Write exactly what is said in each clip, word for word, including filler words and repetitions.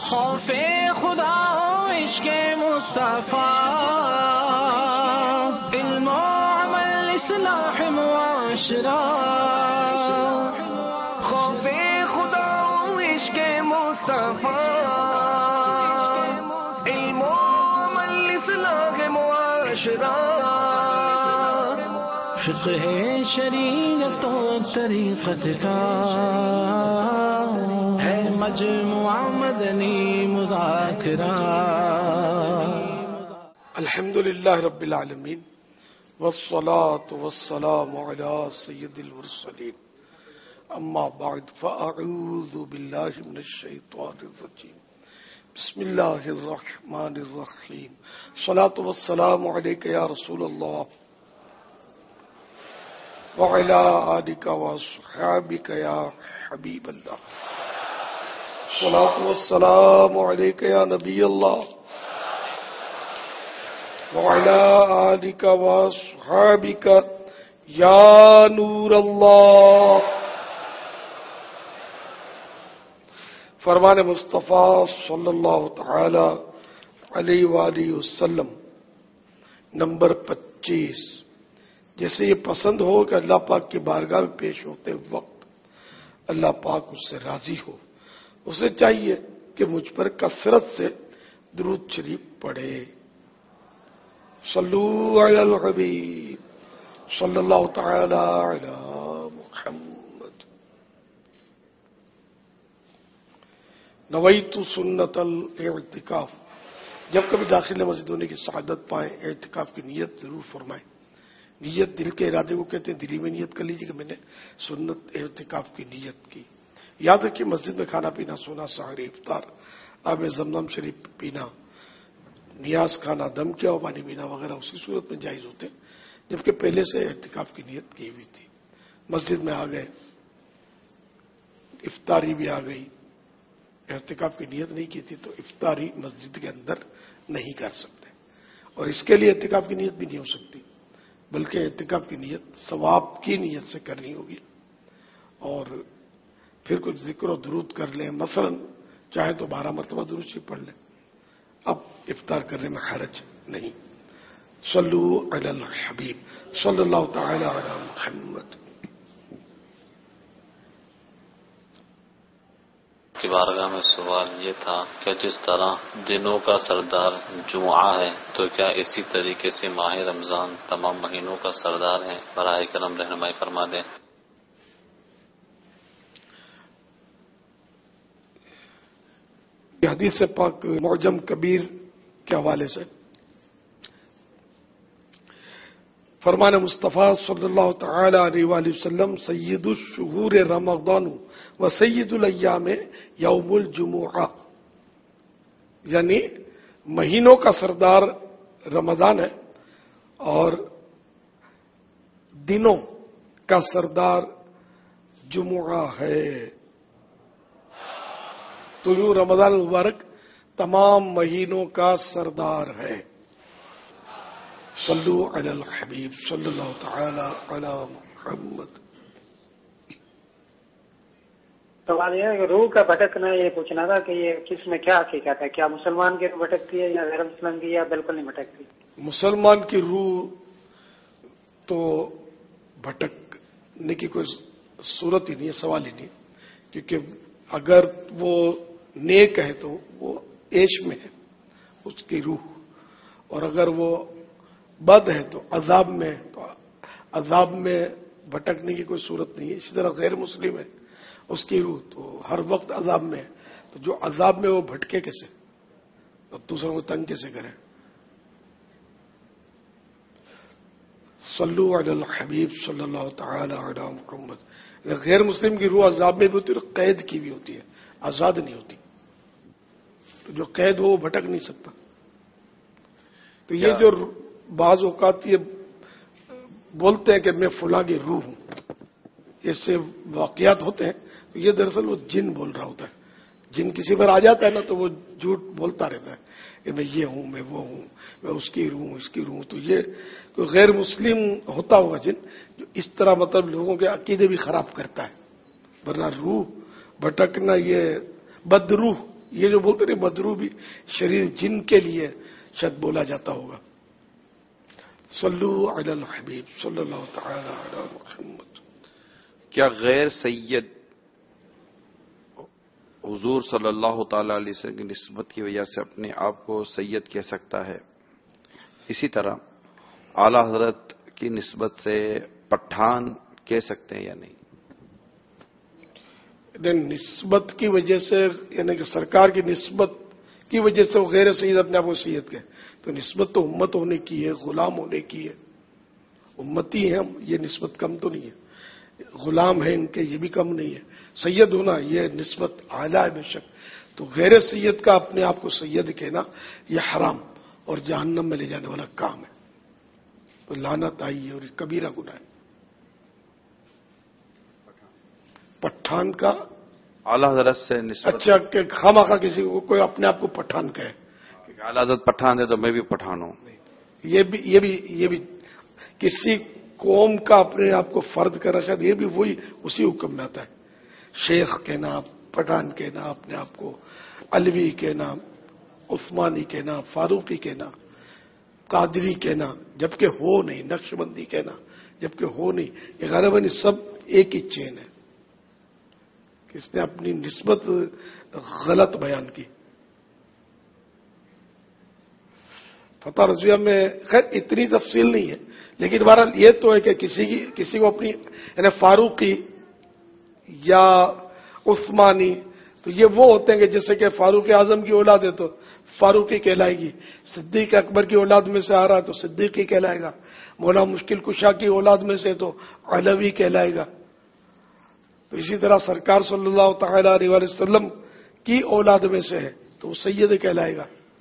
خوف خدا و عشق مصطفیٰ، علم و عمل اصلاح معاشرہ. خوف خدا و عشق مصطفیٰ، علم و عمل اصلاح معاشرہ. فقہ شریعت و طریقت کا ہے مجموعہ مدنی مذاکرہ. الحمد للہ رب العالمین والصلاة والسلام علی سید المرسلین. اما بعد فاعوذ باللہ من الشیطان الرجیم. بسم اللہ الرحمن الرحیم. الصلاة والسلام علیک یا رسول اللہ وعلى آلك وصحابك يا حبيب الله. الصلاة والسلام عليك يا نبي الله وعلى آلك وصحابك يا نور الله. فرمان مصطفیٰ صلی اللہ تعالی علیہ وآلہ وسلم نمبر پچیس. جیسے یہ پسند ہو کہ اللہ پاک کی بارگاہ میں پیش ہوتے وقت اللہ پاک اس سے راضی ہو، اسے چاہیے کہ مجھ پر کثرت سے درود شریف پڑھے. صلو علی الحبیب صلی اللہ تعالی علی محمد. نویت سنت الاعتکاف. جب کبھی داخل مسجد ہونے کی سعادت پائیں اعتکاف کی نیت ضرور فرمائیں. نیت دل کے ارادے کو کہتے ہیں. دلی میں نیت کر لیجیے کہ میں نے سنت اعتکاف کی نیت کی. یاد رکھیے مسجد میں کھانا پینا، سونا، سحر، افطار، آب زمزم شریف پینا، نیاز کھانا، دم کیا ہوا پانی پینا وغیرہ اسی صورت میں جائز ہوتے جبکہ پہلے سے اعتکاف کی نیت کی ہوئی تھی. مسجد میں آ گئے، افطاری بھی آ گئی، اعتکاف کی نیت نہیں کی تھی تو افطاری مسجد کے اندر نہیں کر سکتے، اور اس کے لیے اعتکاف کی نیت بھی نہیں ہو سکتی بلکہ اعتکاف کی نیت ثواب کی نیت سے کرنی ہوگی. اور پھر کچھ ذکر و درود کر لیں، مثلا چاہے تو بارہ مرتبہ درود شریف پڑھ لیں. اب افطار کرنے میں حرج نہیں. صلو علی الحبیب صلی اللہ تعالی علی محمد. کی بارگاہ میں سوال یہ تھا کہ جس طرح دنوں کا سردار جمعہ ہے تو کیا اسی طریقے سے ماہ رمضان تمام مہینوں کا سردار ہے؟ براہ کرم رہنمائی فرما دیں. یہ حدیث پاک معجم کبیر کے حوالے سے فرمان مصطفیٰ صلی اللہ تعالی علیہ وآلہ وسلم سید الشہور رمضان و سید الایام یوم الجمعہ، یعنی مہینوں کا سردار رمضان ہے اور دنوں کا سردار جمعہ ہے. تو یوں رمضان المبارک تمام مہینوں کا سردار ہے. صلو علی الحبیب صلی اللہ تعالی علی محمد. سوال یہ ہے کہ روح کا بھٹکنا، یہ پوچھنا تھا کہ یہ کس میں کیا حقیقت ہے؟ کیا مسلمان کی روح بھٹکتی ہے یا غیر مسلم کی، یا بالکل نہیں بھٹکتی؟ مسلمان کی روح تو بھٹکنے کی کوئی صورت ہی نہیں ہے، سوال ہی نہیں، کیونکہ اگر وہ نیک ہے تو وہ عیش میں ہے اس کی روح، اور اگر وہ بد ہے تو عذاب میں، تو عذاب میں بھٹکنے کی کوئی صورت نہیں ہے. اسی طرح غیر مسلم ہے اس کی روح تو ہر وقت عذاب میں ہے، تو جو عذاب میں وہ بھٹکے کیسے اور دوسروں کو تنگ کیسے کرے؟ صلو علی الحبیب صلی اللہ تعالی علی محمد. غیر مسلم کی روح عذاب میں بھی ہوتی ہے اور قید کی بھی ہوتی ہے، آزاد نہیں ہوتی. تو جو قید ہو وہ بھٹک نہیں سکتا. تو یہ جو بعض اوقات یہ بولتے ہیں کہ میں فلاں کی روح ہوں، ایسے واقعات ہوتے ہیں تو یہ دراصل وہ جن بول رہا ہوتا ہے. جن کسی پر آ جاتا ہے نا تو وہ جھوٹ بولتا رہتا ہے کہ میں یہ ہوں، میں وہ ہوں، میں اس کی روح ہوں، اس کی روح ہوں. تو یہ کوئی غیر مسلم ہوتا ہوگا جن جو اس طرح مطلب لوگوں کے عقیدے بھی خراب کرتا ہے. ورنہ روح بھٹکنا یہ بد روح یہ جو بولتے ہیں مضروبی شریر جن کے لیے شاید بولا جاتا ہوگا. صلو علی الحبیب صلی اللہ تعالی علی محمد. کیا غیر سید حضور صلی اللہ تعالی علیہ وسلم کی نسبت کی وجہ سے اپنے آپ کو سید کہہ سکتا ہے؟ اسی طرح اعلی حضرت کی نسبت سے پٹھان کہہ سکتے ہیں یا نہیں؟ نسبت کی وجہ سے یعنی کہ سرکار کی نسبت کی وجہ سے وہ غیر سید اپنے آپ کو سید کہے تو نسبت تو امت ہونے کی ہے، غلام ہونے کی ہے. امتی ہیں ہم، یہ نسبت کم تو نہیں ہے. غلام ہیں ان کے، یہ بھی کم نہیں ہے. سید ہونا یہ نسبت اعلیٰ ہے بے شک. تو غیر سید کا اپنے آپ کو سید کہنا یہ حرام اور جہنم میں لے جانے والا کام ہے. تو لعنت آئی ہے اور یہ کبیرہ گناہ ہے. پٹھان کا اعلی حضرت سے نسبت اچھا کہ خامخواہ کسی کو کوئی اپنے آپ کو پٹھان کہے. اعلی حضرت پٹھان ہے تو میں بھی پٹھان ہوں. یہ بھی یہ بھی یہ بھی کسی قوم کا اپنے آپ کو فرد کر رکھا یہ بھی وہی اسی حکم میں آتا ہے. شیخ کہنا، پٹھان کہنا، اپنے آپ کو علوی کہنا، عثمانی کہنا، فاروقی کہنا، قادری کہنا جبکہ ہو نہیں، نقش بندی کہنا جبکہ ہو نہیں. یہ غالباً سب ایک ہی چین ہے. اس نے اپنی نسبت غلط بیان کی. فتح رضویہ میں خیر اتنی تفصیل نہیں ہے، لیکن بہرحال یہ تو ہے کہ کسی کی کسی کو اپنی یعنی فاروقی یا عثمانی تو یہ وہ ہوتے ہیں کہ جیسے کہ فاروق اعظم کی اولاد ہے تو فاروقی کہلائے گی، صدیق اکبر کی اولاد میں سے آ رہا ہے تو صدیقی کہلائے گا، مولا مشکل کشا کی اولاد میں سے تو علوی کہلائے گا. تو اسی طرح سرکار صلی اللہ تعالی علیہ وسلم کی اولاد میں سے ہے تو وہ سید کہلائے گا.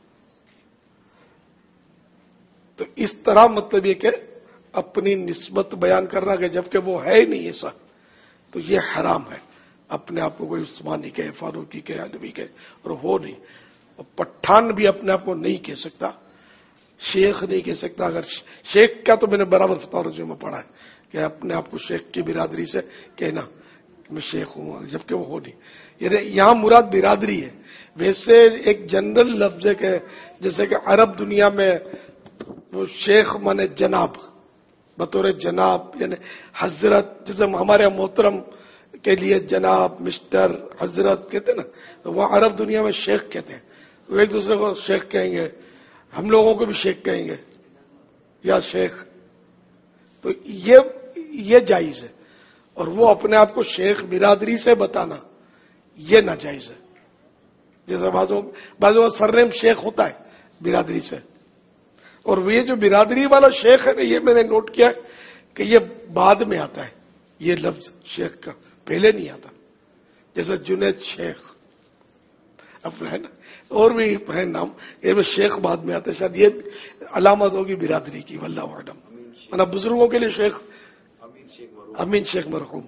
تو اس طرح مطلب یہ کہ اپنی نسبت بیان کرنا کہ جبکہ وہ ہے ہی نہیں ایسا تو یہ حرام ہے. اپنے آپ کو کوئی عثمانی کہے، فاروقی کہے، علوی کہے اور وہ نہیں. اور پٹھان بھی اپنے آپ کو نہیں کہہ سکتا، شیخ نہیں کہہ سکتا. اگر شیخ کا تو میں نے برابر فتح رضویہ میں پڑھا ہے کہ اپنے آپ کو شیخ کی برادری سے کہنا میں شیخ ہوں جبکہ وہ ہو نہیں. یعنی یہاں مراد برادری ہے. ویسے ایک جنرل لفظ ہے کہ جیسے کہ عرب دنیا میں وہ شیخ مانے جناب، بطور جناب یعنی حضرت، جیسے ہمارے محترم کے لیے جناب، مسٹر، حضرت کہتے ہیں نا، تو وہ عرب دنیا میں شیخ کہتے ہیں. تو ایک دوسرے کو شیخ کہیں گے، ہم لوگوں کو بھی شیخ کہیں گے یا شیخ. تو یہ یہ جائز ہے. اور وہ اپنے آپ کو شیخ برادری سے بتانا یہ ناجائز ہے. جیسے بعضوں بعضوں کا سرنیم شیخ ہوتا ہے برادری سے، اور یہ جو برادری والا شیخ ہے نا، یہ میں نے نوٹ کیا کہ یہ بعد میں آتا ہے. یہ لفظ شیخ کا پہلے نہیں آتا. جیسے جنید شیخ اپنا ہے نا، اور بھی ہے نام، یہ شیخ بعد میں آتا ہے. شاید یہ علامت ہوگی برادری کی، واللہ اعلم. مطلب بزرگوں کے لیے شیخ امین شیخ مرحوم.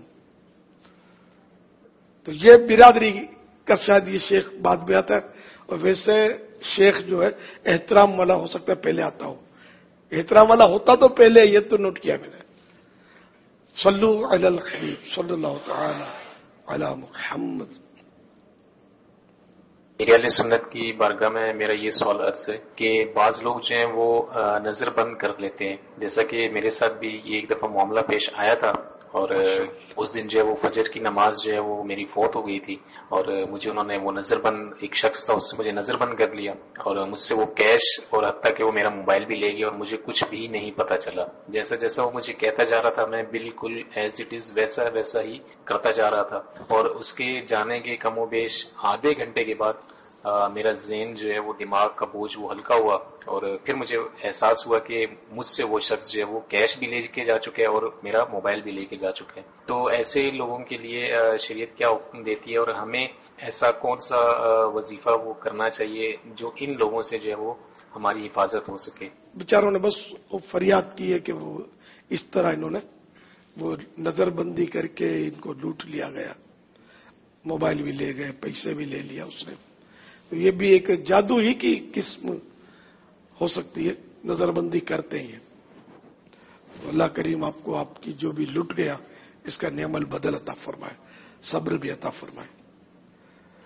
تو یہ برادری کا شاید یہ شیخ بعد میں آتا ہے. اور ویسے شیخ جو ہے احترام والا ہو سکتا ہے پہلے آتا ہو. احترام والا ہوتا تو پہلے، یہ تو نوٹ کیا میں نے. صلو علی الحبیب صلی اللہ تعالی علی محمد. میری اہل سنت کی بارگاہ میں میرا یہ سوال عرض ہے کہ بعض لوگ جو ہیں وہ نظر بند کر لیتے ہیں. جیسا کہ میرے ساتھ بھی یہ ایک دفعہ معاملہ پیش آیا تھا، اور اس دن جو ہے وہ فجر کی نماز جو ہے وہ میری فوت ہو گئی تھی، اور مجھے انہوں نے وہ نظر بند، ایک شخص تھا، اس سے مجھے نظر بند کر لیا، اور مجھ سے وہ کیش اور حتیٰ کہ وہ میرا موبائل بھی لے گیا، اور مجھے کچھ بھی نہیں پتا چلا. جیسا جیسا وہ مجھے کہتا جا رہا تھا میں بالکل ایز اٹ از ویسا ویسا ہی کرتا جا رہا تھا. اور اس کے جانے کے کم و بیش آدھے گھنٹے کے بعد آ, میرا ذہن جو ہے وہ دماغ کا بوجھ وہ ہلکا ہوا، اور پھر مجھے احساس ہوا کہ مجھ سے وہ شخص جو ہے وہ کیش بھی لے کے جا چکے ہیں اور میرا موبائل بھی لے کے جا چکے ہیں. تو ایسے لوگوں کے لیے شریعت کیا حکم دیتی ہے، اور ہمیں ایسا کون سا وظیفہ وہ کرنا چاہیے جو ان لوگوں سے جو ہے وہ ہماری حفاظت ہو سکے؟ بیچاروں نے بس وہ فریاد کی ہے کہ وہ اس طرح انہوں نے وہ نظر بندی کر کے ان کو لوٹ لیا گیا، موبائل بھی لے گئے، پیسے بھی لے لیا اس نے. تو یہ بھی ایک جادو ہی کی قسم ہو سکتی ہے، نظر بندی کرتے ہیں. تو اللہ کریم آپ کو آپ کی جو بھی لٹ گیا اس کا نعم البدل عطا فرمائے، صبر بھی عطا فرمائے.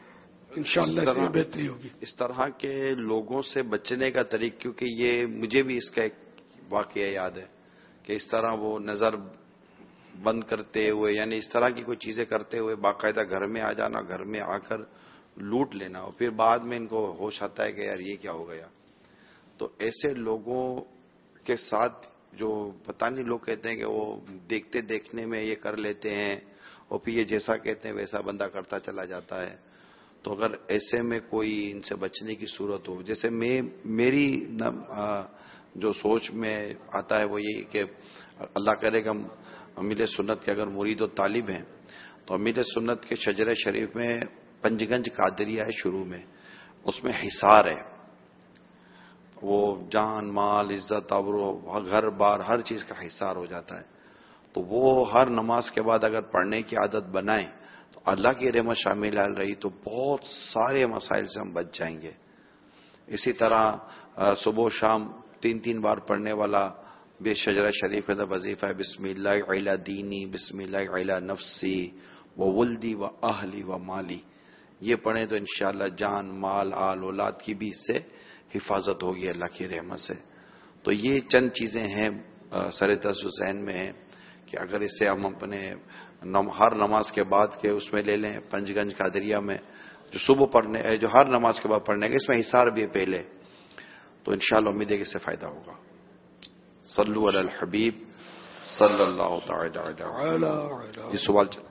انشاءاللہ اس میں بہتری ہوگی. اس طرح کے لوگوں سے بچنے کا طریقہ، کیونکہ یہ مجھے بھی اس کا ایک واقعہ یاد ہے کہ اس طرح وہ نظر بند کرتے ہوئے، یعنی اس طرح کی کوئی چیزیں کرتے ہوئے باقاعدہ گھر میں آ جانا، گھر میں آ کر لوٹ لینا، اور پھر بعد میں ان کو ہوش آتا ہے کہ یار یہ کیا ہو گیا. تو ایسے لوگوں کے ساتھ جو پتہ نہیں، لوگ کہتے ہیں کہ وہ دیکھتے دیکھنے میں یہ کر لیتے ہیں اور پھر یہ جیسا کہتے ہیں ویسا بندہ کرتا چلا جاتا ہے. تو اگر ایسے میں کوئی ان سے بچنے کی صورت ہو، جیسے میں میری جو سوچ میں آتا ہے وہ یہ کہ اللہ کرے گا امیر سنت کے اگر مرید و طالب ہیں تو امیر سنت کے شجرہ شریف میں پنج گنج قادریہ ہے شروع میں، اس میں حصار ہے، وہ جان مال عزت آبرو گھر بار ہر چیز کا حصار ہو جاتا ہے. تو وہ ہر نماز کے بعد اگر پڑھنے کی عادت بنائیں تو اللہ کی رحمت شامل حال رہی تو بہت سارے مسائل سے ہم بچ جائیں گے. اسی طرح صبح و شام تین تین بار پڑھنے والا بے شجرہ شریف کا وظیفہ ہے، بسم اللہ علی دینی، بسم اللہ علی نفسی و ولدی و اہلی و مالی. یہ پڑھیں تو انشاءاللہ جان مال آل اولاد کی بھی اس سے حفاظت ہوگی اللہ کی رحمت سے. تو یہ چند چیزیں ہیں سر دست ذہن میں ہیں کہ اگر اس سے ہم اپنے ہر نماز کے بعد کے اس میں لے لیں، پنج گنج قادریہ میں جو صبح پڑھنے جو ہر نماز کے بعد پڑھنے کے اس میں حصار بھی ہے پہلے، تو انشاءاللہ امید ہے کہ اس سے فائدہ ہوگا. صلو علی الحبیب صلی اللہ تعالی علیہ. یہ سوال چل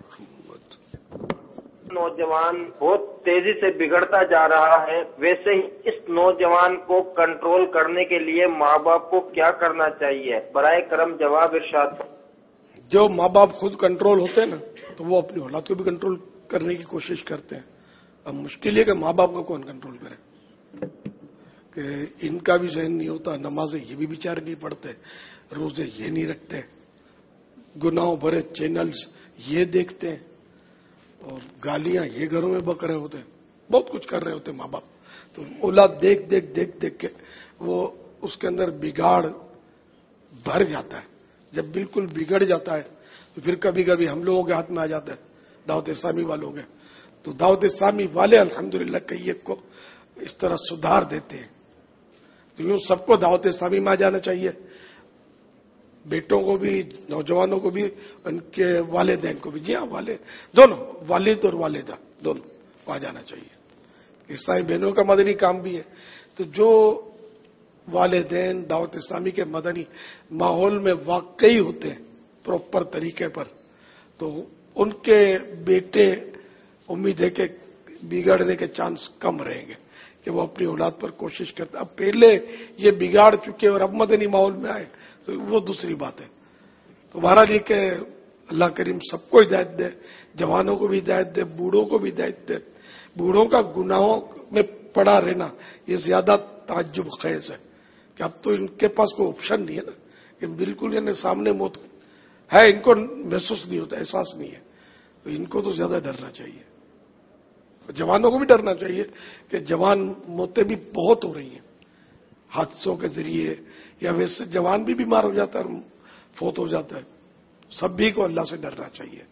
نوجوان بہت تیزی سے بگڑتا جا رہا ہے، ویسے ہی اس نوجوان کو کنٹرول کرنے کے لیے ماں باپ کو کیا کرنا چاہیے؟ برائے کرم جواب ارشاد. جو ماں باپ خود کنٹرول ہوتے ہیں نا تو وہ اپنی اولاد کو بھی کنٹرول کرنے کی کوشش کرتے ہیں. اب مشکل ہے کہ ماں باپ کو کون کنٹرول کرے، کہ ان کا بھی ذہن نہیں ہوتا، نمازیں یہ بھی بیچارے نہیں پڑھتے، روزے یہ نہیں رکھتے، گناہوں بھرے چینلز یہ دیکھتے ہیں، اور گالیاں یہ گھروں میں بک رہے ہوتے ہیں، بہت کچھ کر رہے ہوتے ہیں ماں باپ. تو اولاد دیکھ دیکھ دیکھ دیکھ کے وہ اس کے اندر بگاڑ بھر جاتا ہے. جب بالکل بگڑ جاتا ہے تو پھر کبھی کبھی ہم لوگوں کے ہاتھ میں آ جاتا ہے، دعوت اسلامی والوں کے. تو دعوت اسلامی والے الحمدللہ کئی ایک کو اس طرح سدھار دیتے ہیں. تو یوں سب کو دعوت اسلامی میں آ جانا چاہیے، بیٹوں کو بھی، نوجوانوں کو بھی، ان کے والدین کو بھی. جی ہاں، والد دونوں، والد اور والدہ دونوں کو آ جانا چاہیے. اسلامی بہنوں کا مدنی کام بھی ہے. تو جو والدین دعوت اسلامی کے مدنی ماحول میں واقعی ہوتے ہیں پراپر طریقے پر، تو ان کے بیٹے امید ہے کہ بگڑنے کے چانس کم رہیں گے کہ وہ اپنی اولاد پر کوشش کرتے. اب پہلے یہ بگاڑ چکے اور اب مدنی ماحول میں آئے تو وہ دوسری بات ہے. تو بہرحال یہ کہ اللہ کریم سب کو ہدایت دے، جوانوں کو بھی ہدایت دے، بوڑھوں کو بھی ہدایت دے. بوڑھوں کا گناہوں میں پڑا رہنا یہ زیادہ تعجب خیز ہے کہ اب تو ان کے پاس کوئی آپشن نہیں ہے نا، کہ بالکل یعنی سامنے موت ہے، ان کو محسوس نہیں ہوتا، احساس نہیں ہے. تو ان کو تو زیادہ ڈرنا چاہیے. جوانوں کو بھی ڈرنا چاہیے کہ جوان موتیں بھی بہت ہو رہی ہیں حادثوں کے ذریعے، یا ویسے جوان بھی بیمار ہو جاتا ہے اور فوت ہو جاتا ہے. سبھی کو اللہ سے ڈرنا چاہیے.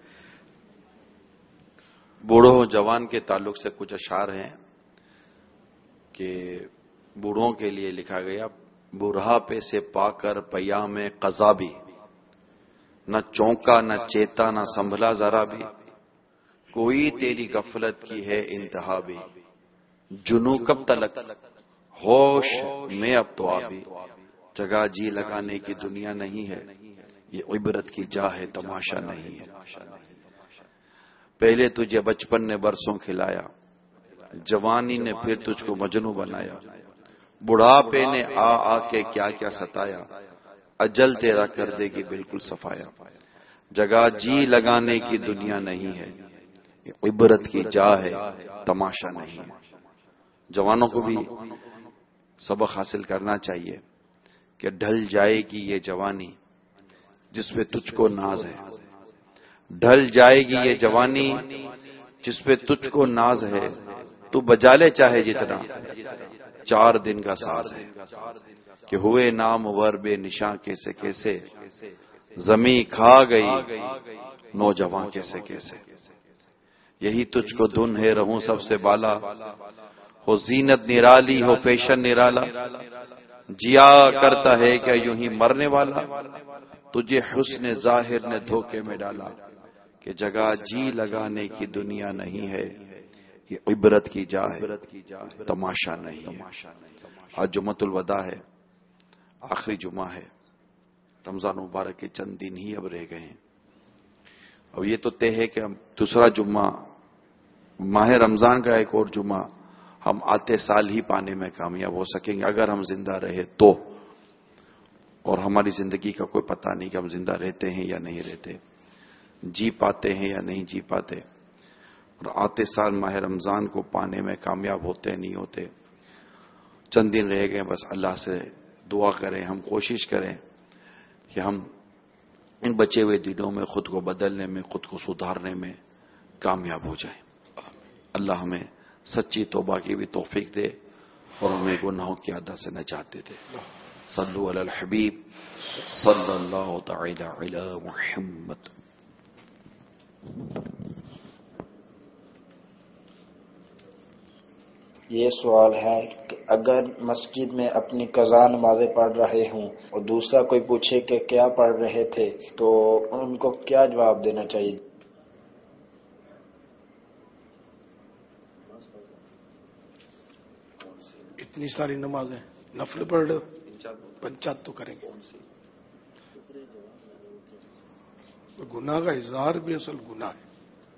بوڑھوں جوان کے تعلق سے کچھ اشعار ہیں کہ بوڑھوں کے لیے لکھا گیا: بڑھاپے سے پا کر پیام قضا بھی، نہ چونکا نہ چیتا نہ سنبھلا ذرا بھی، کوئی تیری غفلت کی ہے انتہا بھی، جنو کب تلک ہوش میں اب تو آبی، جگہ جی لگانے کی دنیا نہیں ہے، یہ عبرت کی جا ہے تماشا نہیں ہے. پہلے تجھے بچپن نے برسوں کھلایا، جوانی نے پھر تجھ کو مجنوں بنایا، بڑھاپے نے آ آ کے کیا کیا ستایا، اجل تیرا کر دے گی بالکل صفایا، جگہ جی لگانے کی دنیا نہیں ہے، عبرت کی جا ہے تماشا نہیں ہے. جوانوں کو بھی سبق حاصل کرنا چاہیے کہ ڈھل جائے گی یہ جوانی جس پہ تجھ کو ناز ہے، ڈھل جائے گی یہ جوانی جس پہ تجھ کو ناز ہے، تو بجا لے چاہے جتنا چار دن کا ساز ہے، کہ ہوئے نامور بے نشاں کیسے کیسے، زمیں کھا گئی نوجوان کیسے کیسے. یہی تجھ کو دھن ہے رہوں سب سے بالا، ہو زینت نرالی ہو فیشن نرالا، جیا کرتا ہے کیا یوں ہی مرنے والا، تجھے حسن ظاہر نے دھوکے میں ڈالا، کہ جگہ جی لگانے کی دنیا نہیں ہے، یہ عبرت کی جا ہے تماشا نہیں ہے۔ آج جمعۃ الوداع ہے، آخری جمعہ ہے، رمضان مبارک کے چند دن ہی اب رہ گئے ہیں۔ اب یہ تو طے ہے کہ ہم دوسرا جمعہ ماہ رمضان کا ایک اور جمعہ ہم آتے سال ہی پانے میں کامیاب ہو سکیں گے اگر ہم زندہ رہے تو، اور ہماری زندگی کا کوئی پتہ نہیں کہ ہم زندہ رہتے ہیں یا نہیں رہتے، جی پاتے ہیں یا نہیں جی پاتے، اور آتے سال ماہ رمضان کو پانے میں کامیاب ہوتے نہیں ہوتے۔ چند دن رہ گئے، بس اللہ سے دعا کریں، ہم کوشش کریں کہ ہم ان بچے ہوئے دنوں میں خود کو بدلنے میں، خود کو سدھارنے میں کامیاب ہو جائیں۔ اللہ ہمیں سچی توبہ کی بھی توفیق دے اور ہمیں گناہوں کی عادت سے نجات دے دے۔ صلو علی الحبیب صلی اللہ تعالی علی محمد۔ یہ سوال ہے کہ اگر مسجد میں اپنی قضا نمازیں پڑھ رہے ہوں اور دوسرا کوئی پوچھے کہ کیا پڑھ رہے تھے تو ان کو کیا جواب دینا چاہیے؟ اتنی ساری نمازیں نفل پڑھ رہے ہو، پنچات تو کریں گے۔ گناہ کا اظہار بھی اصل گناہ ہے۔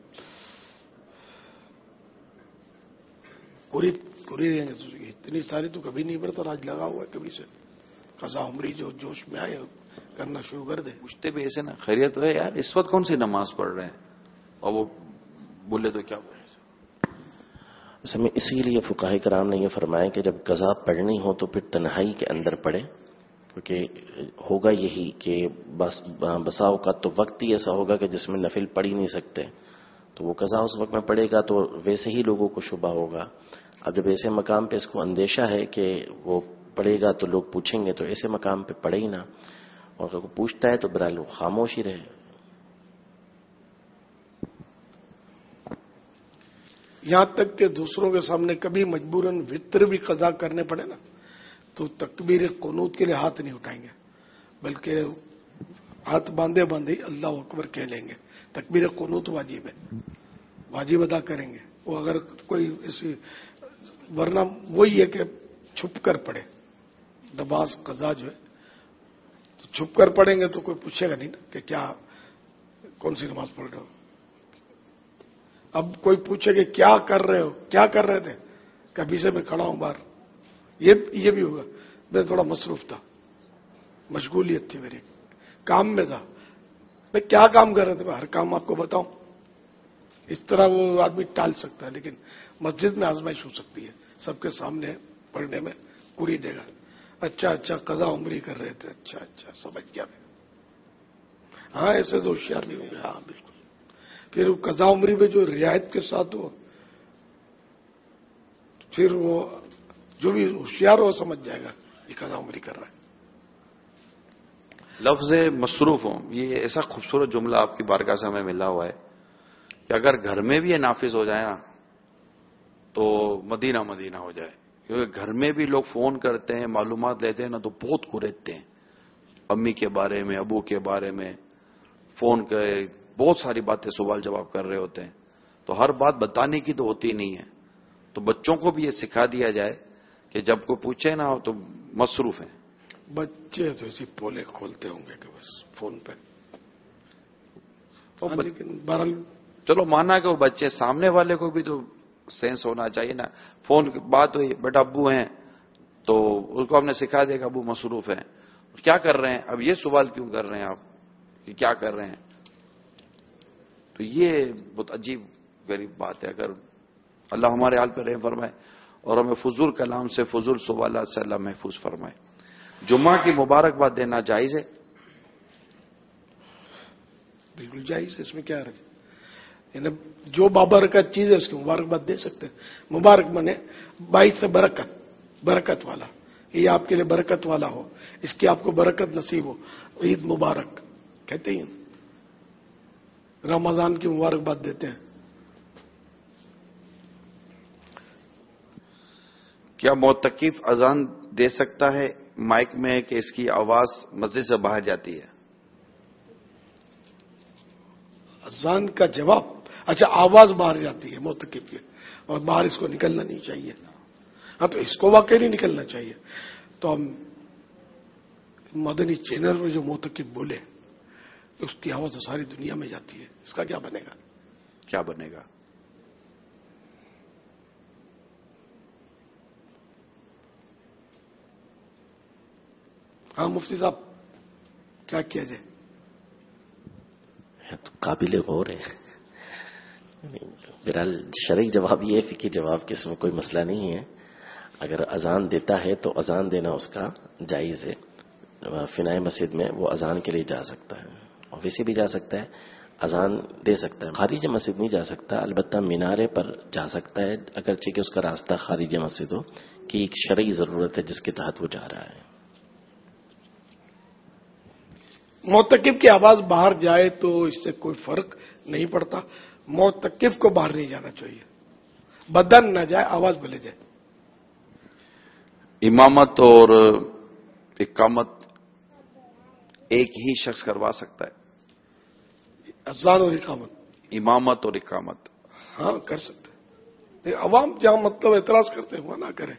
پوری پوری دیں گے تو اتنی ساری تو کبھی نہیں پڑتا، آج لگا ہوا ہے کبھی سے، قضا عمری جو جوش میں آئے کرنا شروع کر دے۔ پوچھتے بھی ایسے نا، خیریت ہے یار اس وقت کون سی نماز پڑھ رہے ہیں، اور وہ بولے تو کیا بولے۔ اصل میں اسی لیے فقہاء کرام نے یہ فرمایا کہ جب قضا پڑھنی ہو تو پھر تنہائی کے اندر پڑھے، کیونکہ ہوگا یہی کہ بس بسا اوقات تو وقت ہی ایسا ہوگا کہ جس میں نفل پڑھ ہی نہیں سکتے، تو وہ قضا اس وقت میں پڑھے گا تو ویسے ہی لوگوں کو شبہ ہوگا۔ اب جب ایسے مقام پہ اس کو اندیشہ ہے کہ وہ پڑھے گا تو لوگ پوچھیں گے، تو ایسے مقام پہ پڑھے ہی نہ، اور اگر کوئی پوچھتا ہے تو برائے لوگ خاموش ہی رہے۔ یہاں تک کہ دوسروں کے سامنے کبھی مجبوراً وطر بھی قضا کرنے پڑے نا تو تکبیر قنوت کے لیے ہاتھ نہیں اٹھائیں گے، بلکہ ہاتھ باندھے باندھے اللہ اکبر کہہ لیں گے۔ تکبیر قنوت واجب ہے، واجب ادا کریں گے وہ، اگر کوئی اسی ورنہ وہی ہے کہ چھپ کر پڑھے، نماز قضا جو ہے تو چھپ کر پڑھیں گے تو کوئی پوچھے گا نہیں نا کہ کیا کون سی نماز پڑھ رہے ہو۔ اب کوئی پوچھے کہ کیا کر رہے ہو، کیا کر رہے تھے، کبھی سے میں کھڑا ہوں باہر، یہ یہ بھی ہوگا میں تھوڑا مصروف تھا، مشغولیت تھی میری، کام میں تھا۔ میں کیا کام کر رہے تھے، میں ہر کام آپ کو بتاؤں؟ اس طرح وہ آدمی ٹال سکتا ہے، لیکن مسجد میں آزمائش ہو سکتی ہے، سب کے سامنے پڑھنے میں کوری دے گا۔ اچھا اچھا قضا عمری کر رہے تھے، اچھا اچھا سمجھ گیا میں، ہاں ایسے تو ہوشیار نہیں ہوں گے، ہاں بالکل۔ پھر قضا عمری میں جو رعایت کے ساتھ ہو، پھر وہ جو بھی ہوشیار ہو سمجھ جائے گا یہ قضا عمری کر رہا ہے۔ لفظ مصروف ہوں، یہ ایسا خوبصورت جملہ آپ کی بارگاہ سے ہمیں ملا ہوا ہے کہ اگر گھر میں بھی یہ نافذ ہو جائے نا تو مدینہ مدینہ ہو جائے، کیونکہ گھر میں بھی لوگ فون کرتے ہیں، معلومات لیتے ہیں نا تو بہت کریدتے ہیں، امی کے بارے میں، ابو کے بارے میں فون کر بہت ساری باتیں سوال جواب کر رہے ہوتے ہیں، تو ہر بات بتانے کی تو ہوتی نہیں ہے، تو بچوں کو بھی یہ سکھا دیا جائے کہ جب کوئی پوچھے نا تو مصروف ہیں۔ بچے تو اسی پولے کھولتے ہوں گے کہ بس فون پہ، لیکن بہرحال چلو مانا کہ وہ بچے، سامنے والے کو بھی تو سینس ہونا چاہیے نا، فون کی بات ہوئی بیٹا ابو ہیں تو اس کو ہم نے سکھا دیا کہ ابو مصروف ہیں، کیا کر رہے ہیں، اب یہ سوال کیوں کر رہے ہیں آپ کہ کیا کر رہے ہیں، تو یہ بہت عجیب غریب بات ہے۔ اگر اللہ ہمارے حال پہ رحم فرمائے اور ہمیں فضول کلام سے، فضول سوالات سے اللہ محفوظ فرمائے۔ جمعہ کی مبارکباد دینا جائز ہے؟ بالکل جائز ہے، اس میں کیا رکھے، یعنی جو بابرکت چیز ہے اس کی مبارکباد دے سکتے ہیں۔ مبارک منے باعث سے برکت، برکت والا، یہ آپ کے لیے برکت والا ہو، اس کی آپ کو برکت نصیب ہو، عید مبارک کہتے ہیں، رمضان کی مبارکباد دیتے ہیں، کیا معتکف اذان دے سکتا ہے مائک میں کہ اس کی آواز مسجد سے باہر جاتی ہے؟ اذان کا جواب، اچھا آواز باہر جاتی ہے معتکف کی، اور باہر اس کو نکلنا نہیں چاہیے. ہاں تو اس کو واقعی نہیں نکلنا چاہیے. تو ہم مدنی چینل میں جو معتکف بولے اس کی آواز تو ساری دنیا میں جاتی ہے، اس کا کیا بنے گا؟ کیا بنے گا؟ ہاں مفتی صاحب کیا کیا جائے؟ تو قابل غور ہے. بہرحال شرعی جواب یہ ہے، فقہی جواب کہ اس میں کوئی مسئلہ نہیں ہے. اگر اذان دیتا ہے تو اذان دینا اس کا جائز ہے. فنائے مسجد میں وہ اذان کے لیے جا سکتا ہے، اور ویسے بھی جا سکتا ہے، اذان دے سکتا ہے. خارج مسجد نہیں جا سکتا، البتہ مینارے پر جا سکتا ہے، اگرچہ کہ اس کا راستہ خارج مسجد ہو، کہ ایک شرعی ضرورت ہے جس کے تحت وہ جا رہا ہے. معتکف کی آواز باہر جائے تو اس سے کوئی فرق نہیں پڑتا. معتکف کو باہر نہیں جانا چاہیے، بدن نہ جائے، آواز بھلے جائے. امامت اور اقامت ایک ہی شخص کروا سکتا ہے؟ اذان اور اقامت، امامت اور اقامت ہاں کر سکتے. عوام جہاں مطلب اعتراض کرتے ہیں وہ نہ کریں.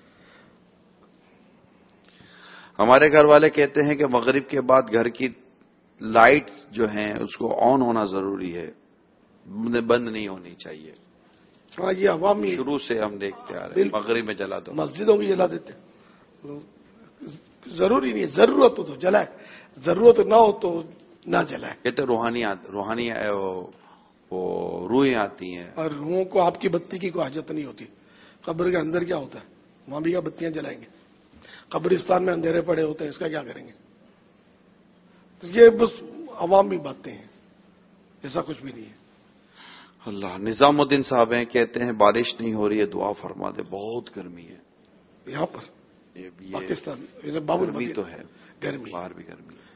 ہمارے گھر والے کہتے ہیں کہ مغرب کے بعد گھر کی لائٹ جو ہیں اس کو آن ہونا ضروری ہے، بند نہیں ہونی چاہیے. ہاں یہ عوامی شروع سے ہم دیکھتے آ رہے ہیں، مغرب میں جلا دو، مسجدوں میں جلا دیتے ہیں. ضروری نہیں ہے، ضرورت ہو تو جلائے، ضرورت نہ ہو تو نہ جلائے. کہتے روحانی روحانی وہ روحیں آتی ہیں، اور روحوں کو آپ کی بتی کی کوئی حاجت نہیں ہوتی. قبر کے اندر کیا ہوتا ہے؟ وہاں بھی کیا بتیاں جلائیں گے؟ قبرستان میں اندھیرے پڑے ہوتے ہیں، اس کا کیا کریں گے؟ تو یہ بس عوامی باتیں ہیں، ایسا کچھ بھی نہیں ہے. اللہ. نظام الدین صاحب ہیں، کہتے ہیں بارش نہیں ہو رہی ہے، دعا فرما دے، بہت گرمی ہے یہاں پر پاکستان. بابل گرمی تو ہے، گرمی باہر بھی گرمی ہے،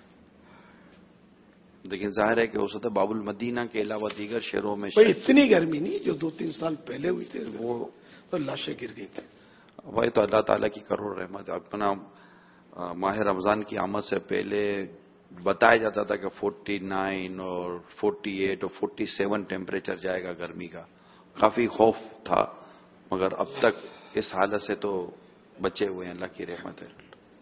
لیکن ظاہر ہے کہ ہو سکتا ہے باب المدینہ کے علاوہ دیگر شہروں میں اتنی گرمی نہیں جو دو تین سال پہلے ہوئی تھی، وہ تو لاشیں گر گئی تھی. وہی تو اللہ تعالیٰ کی کروڑ رحمت. اپنا ماہ رمضان کی آمد سے پہلے بتایا جاتا تھا کہ فورٹی نائن اور فورٹی ایٹ اور فورٹی سیون ٹیمپریچر جائے گا گرمی کا. کافی خوف تھا، مگر اب تک اس حالت سے تو بچے ہوئے ہیں، اللہ کی رحمت ہے.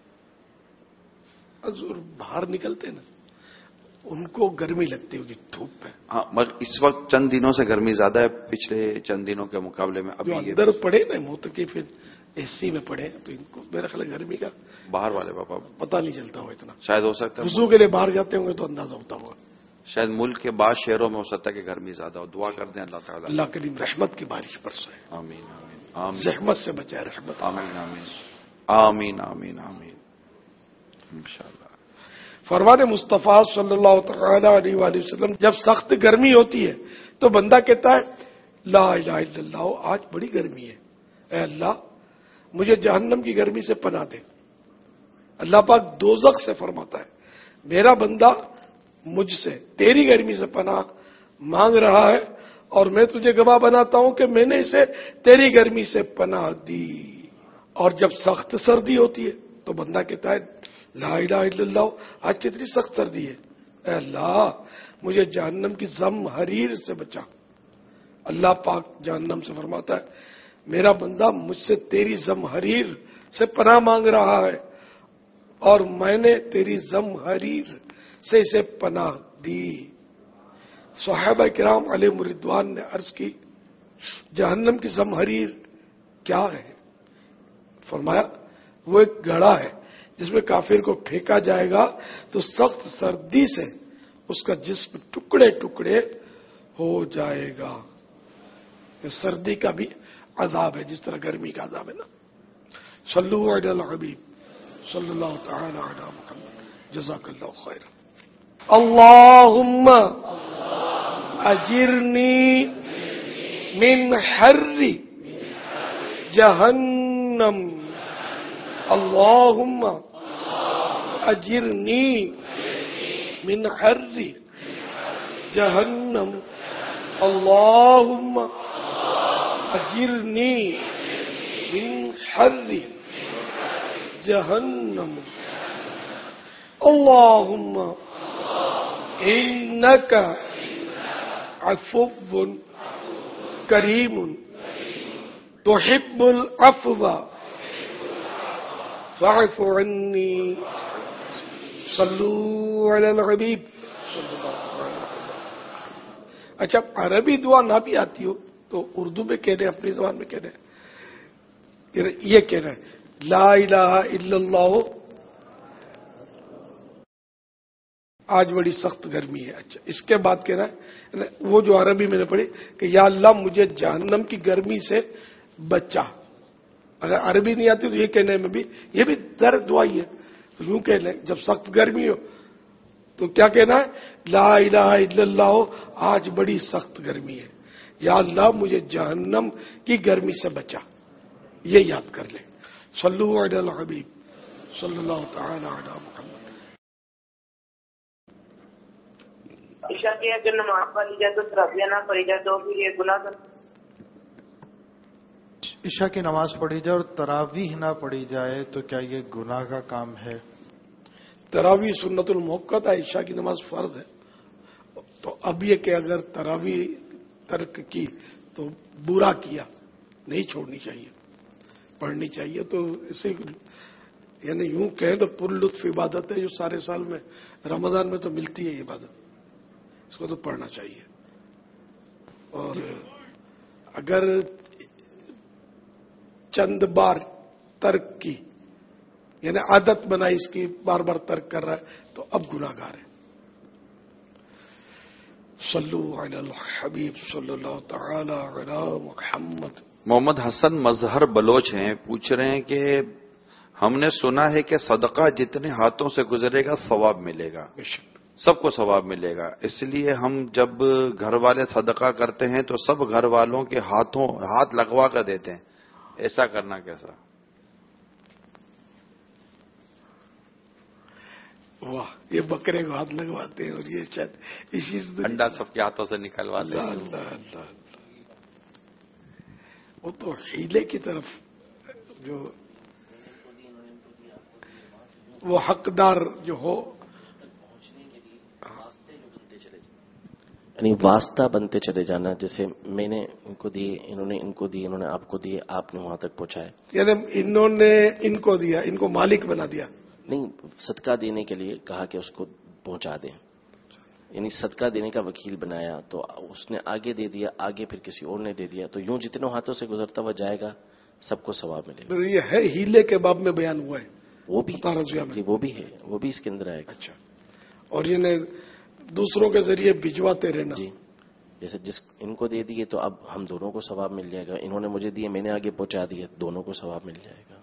باہر نکلتے نا ان کو گرمی لگتی ہوگی، دھوپ ہے. ہاں مگر اس وقت چند دنوں سے گرمی زیادہ ہے پچھلے چند دنوں کے مقابلے میں. ابھی اندر پڑے نا معتکف اے سی میں پڑے تو ان کو میرا خیال گرمی کا باہر والے بابا پتہ نہیں چلتا ہو اتنا. شاید ہو سکتا ہے وضو کے لیے باہر جاتے ہوں گے تو اندازہ ہوتا ہوگا. شاید ملک کے بعض شہروں میں ہو سکتا ہے کہ گرمی زیادہ ہو. دعا کر دیں اللہ تعالیٰ اللہ کریم رحمت کی بارش برسائے. آمین آمین آمین. زحمت سے بچائے رحمت. آمین آمین آمین آمین آمین انشاءاللہ. فرمان مصطفیٰ صلی اللہ تعالی علیہ وآلہ وسلم جب سخت گرمی ہوتی ہے تو بندہ کہتا ہے لا الہ الا اللہ، آج بڑی گرمی ہے، اے اللہ مجھے جہنم کی گرمی سے پناہ دے. اللہ پاک دوزخ سے فرماتا ہے میرا بندہ مجھ سے تیری گرمی سے پناہ مانگ رہا ہے، اور میں تجھے گواہ بناتا ہوں کہ میں نے اسے تیری گرمی سے پناہ دی. اور جب سخت سردی ہوتی ہے تو بندہ کہتا ہے لا الہ الا اللہ، آج کتنی سخت سردی ہے، اے اللہ مجھے جہنم کی زم حریر سے بچا. اللہ پاک جہنم سے فرماتا ہے میرا بندہ مجھ سے تیری زم حریر سے پناہ مانگ رہا ہے، اور میں نے تیری زم حریر سے اسے پناہ دی. صحابہ کرام علیہ رضوان نے عرض کی جہنم کی زم حریر کیا ہے؟ فرمایا وہ ایک گڑھا ہے جس میں کافر کو پھینکا جائے گا تو سخت سردی سے اس کا جسم ٹکڑے ٹکڑے ہو جائے گا. یہ سردی کا بھی عذاب ہے جس طرح گرمی کا عذاب ہے نا. صلو علی الحبیب صلی اللہ تعالی علی محمد. جزاک اللہ خیر. اللہم اجرنی من حر جہنم. اللہم اجرنی من حر جہنم. اللہم اجرنی من حر جہنم اللہم انکا عفو کریم تحب العفو فاعف عنی صلو علی الحبیب صلی اللہ علیہ وسلم. اچھا عربی دعا نہ بھی آتی ہو تو اردو میں کہہ رہے ہیں، اپنی زبان میں کہہ رہے ہیں، یہ کہہ رہے ہیں لا الہ الا اللہ آج بڑی سخت گرمی ہے. اچھا اس کے بعد کہہ رہا ہے وہ جو عربی میں نے پڑھی کہ یا اللہ مجھے جہنم کی گرمی سے بچا. اگر عربی نہیں آتی تو یہ کہنے میں بھی یہ بھی درد دعا ہی ہے. تو یوں کہہ لیں جب سخت گرمی ہو تو کیا کہنا ہے لا الہ الا اللہ آج بڑی سخت گرمی ہے، یا اللہ مجھے جہنم کی گرمی سے بچا. یہ یاد کر لیں. صلو علی الحبیب صلی اللہ تعالی علی محمد. عشاء کی اگر نماز پڑھی جائے تو تراویح نہ پڑھی جائے تو پھر یہ گناہ کر. عشاء کی نماز پڑھی جائے اور تراویح نہ پڑھی جائے تو کیا یہ گناہ کا کام ہے؟ تراویح سنت المؤکدہ ہے، عشاء کی نماز فرض ہے. تو اب یہ کہ اگر تراویح ترک کی تو برا کیا، نہیں چھوڑنی چاہیے، پڑھنی چاہیے. تو اسے یعنی یوں کہیں تو پر لطف عبادت ہے جو سارے سال میں رمضان میں تو ملتی ہے یہ عبادت، اس کو تو پڑھنا چاہیے. اور اگر چند بار ترک کی یعنی عادت بنائی اس کی، بار بار ترک کر رہا ہے تو اب گناہ گار ہے. صلو علی الحبیب صلی اللہ تعالی علی محمد. محمد حسن مظہر بلوچ ہیں، پوچھ رہے ہیں کہ ہم نے سنا ہے کہ صدقہ جتنے ہاتھوں سے گزرے گا ثواب ملے گا، سب کو ثواب ملے گا، اس لیے ہم جب گھر والے صدقہ کرتے ہیں تو سب گھر والوں کے ہاتھوں ہاتھ لگوا کر دیتے ہیں، ایسا کرنا کیسا؟ واہ، یہ بکرے کو ہاتھ لگواتے ہیں اور یہ شاید اسی انڈا سب کے ہاتھوں سے نکلواتے ہیں. اللہ اللہ اللہ. وہ تو ہیلے کی طرف جو وہ حقدار جو ہو یعنی واسطہ بنتے چلے جانا، جیسے میں نے ان کو دیے، انہوں نے ان کو دیے، انہوں نے آپ کو دیے، آپ نے وہاں تک پہنچائے. یعنی انہوں نے ان کو دیا، ان کو مالک بنا دیا. نہیں، صدقہ دینے کے لیے کہا کہ اس کو پہنچا دیں، یعنی صدقہ دینے کا وکیل بنایا، تو اس نے آگے دے دیا، آگے پھر کسی اور نے دے دیا، تو یوں جتنوں ہاتھوں سے گزرتا ہوا جائے گا سب کو ثواب ملے گا. یہ ہے ہیلے کے باب میں بیان ہوا ہے، وہ بھی جی وہ بھی ہے، وہ بھی اس کے اندر آئے گا. اچھا. اور یہ دوسروں کے ذریعے بھجواتے رہنا. جی، جیسے جس ان کو دے دیے تو اب ہم دونوں کو ثواب مل جائے گا، انہوں نے مجھے دیے، میں نے آگے پہنچا دیے، دونوں کو ثواب مل جائے گا.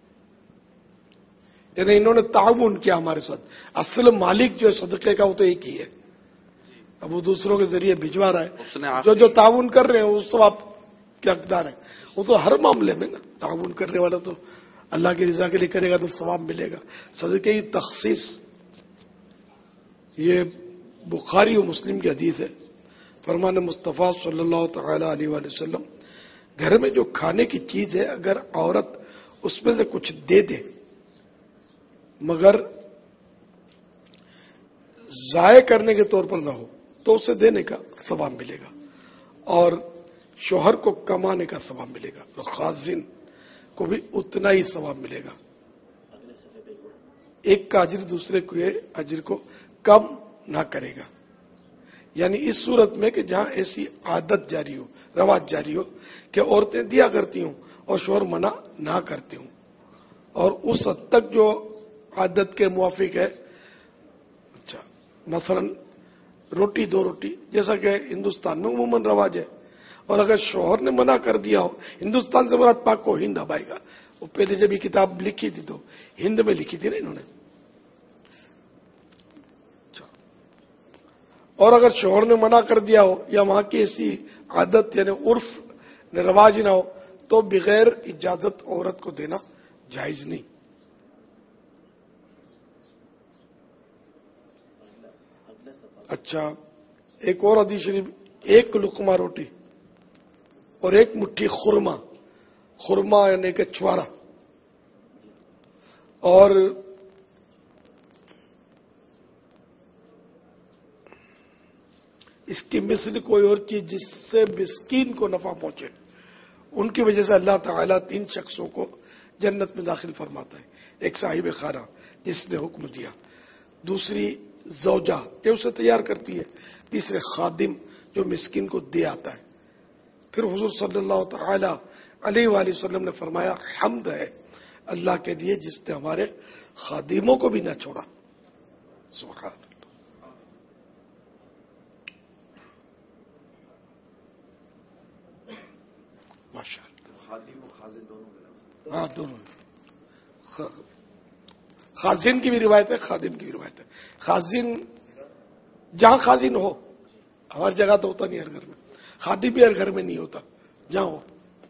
یعنی انہوں نے تعاون کیا ہمارے ساتھ. اصل مالک جو صدقے کا وہ تو ایک ہی ہے، اب وہ دوسروں کے ذریعے بھجوا رہا ہے. جو جو تعاون کر رہے ہیں وہ ثواب کے حقدار ہیں. وہ تو ہر معاملے میں نا، تعاون کرنے والا تو اللہ کی رضا کے لیے کرے گا تو ثواب ملے گا. صدقے کی تخصیص یہ بخاری و مسلم کی حدیث ہے. فرمان مصطفیٰ صلی اللہ تعالی علیہ وآلہ وسلم، گھر میں جو کھانے کی چیز ہے اگر عورت اس میں سے کچھ دے دے مگر ضائع کرنے کے طور پر نہ ہو تو اسے دینے کا ثواب ملے گا، اور شوہر کو کمانے کا ثواب ملے گا، اور خازن کو بھی اتنا ہی ثواب ملے گا. ایک کا اجر دوسرے کے اجر کو کم نہ کرے گا. یعنی اس صورت میں کہ جہاں ایسی عادت جاری ہو، رواج جاری ہو کہ عورتیں دیا کرتی ہوں اور شوہر منع نہ کرتے ہوں، اور اس حد تک جو عادت کے موافق ہے. اچھا، مثلا روٹی دو روٹی جیسا کہ ہندوستان میں عموماً رواج ہے، اور اگر شوہر نے منع کر دیا ہو، ہندوستان سے مراد پاک کو ہند اب آئے گا. وہ پہلے جب یہ کتاب لکھی تھی تو ہند میں لکھی تھی نا انہوں نے. اور اگر شوہر نے منع کر دیا ہو یا وہاں کی ایسی عادت یعنی عرف رواج نہ ہو تو بغیر اجازت عورت کو دینا جائز نہیں. اچھا، ایک اور حدیث شریف، ایک لقمہ روٹی اور ایک مٹھی خورما. خرما یعنی کہ چھوارا، اور اس کی مثل کوئی اور چیز جس سے مسکین کو نفع پہنچے، ان کی وجہ سے اللہ تعالیٰ تین شخصوں کو جنت میں داخل فرماتا ہے. ایک صاحب خانہ جس نے حکم دیا، دوسری زوجہ کہ اسے تیار کرتی ہے، تیسرے خادم جو مسکین کو دے آتا ہے. پھر حضور صلی اللہ تعالی علیہ وآلہ وسلم نے فرمایا حمد ہے اللہ کے لیے جس نے ہمارے خادموں کو بھی نہ چھوڑا. سبحان اللہ. ماشاء اللہ. خادم و خازن دونوں، ہاں دونوں. خازن کی بھی روایت ہے، خادم کی بھی روایت ہے. خازن جہاں خازن ہو، ہر جگہ تو ہوتا نہیں ہر گھر میں، خادم بھی ہر گھر میں نہیں ہوتا جہاں ہو.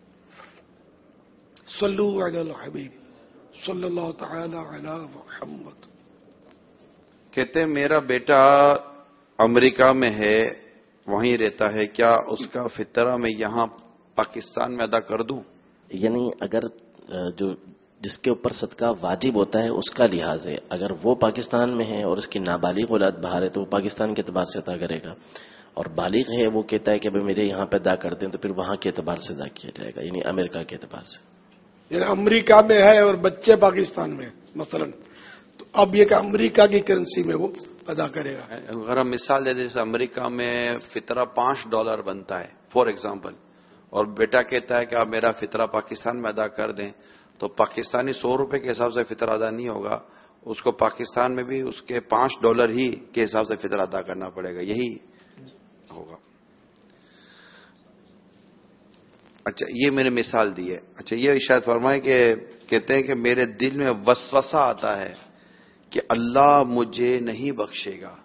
صلو علی الحبیب صلی اللہ تعالی علی محمد. کہتے ہیں میرا بیٹا امریکہ میں ہے، وہیں رہتا ہے، کیا اس کا فطرہ میں یہاں پاکستان میں ادا کر دوں؟ یعنی اگر جو جس کے اوپر صدقہ واجب ہوتا ہے اس کا لحاظ ہے، اگر وہ پاکستان میں ہے اور اس کی نابالغ اولاد باہر ہے تو وہ پاکستان کے اعتبار سے ادا کرے گا، اور بالغ ہے وہ کہتا ہے کہ میرے یہاں پہ ادا کر دیں تو پھر وہاں کے اعتبار سے ادا کیا جائے گا، یعنی امریکہ کے اعتبار سے. یعنی امریکہ میں ہے اور بچے پاکستان میں مثلا، تو اب یہ کہ امریکہ کی کرنسی میں وہ ادا کرے گا. اگر ہم مثال دے دیں جیسے امریکہ میں فطرہ پانچ ڈالر بنتا ہے فار ایگزامپل، اور بیٹا کہتا ہے کہ آپ میرا فطرہ پاکستان میں ادا کر دیں، تو پاکستانی سو روپے کے حساب سے فطرہ ادا نہیں ہوگا، اس کو پاکستان میں بھی اس کے پانچ ڈالر ہی کے حساب سے فطرہ ادا کرنا پڑے گا، یہی ہوگا. اچھا یہ میں نے مثال دی ہے. اچھا یہ شاید فرمائے کہ کہتے ہیں کہ میرے دل میں وسوسہ آتا ہے کہ اللہ مجھے نہیں بخشے گا.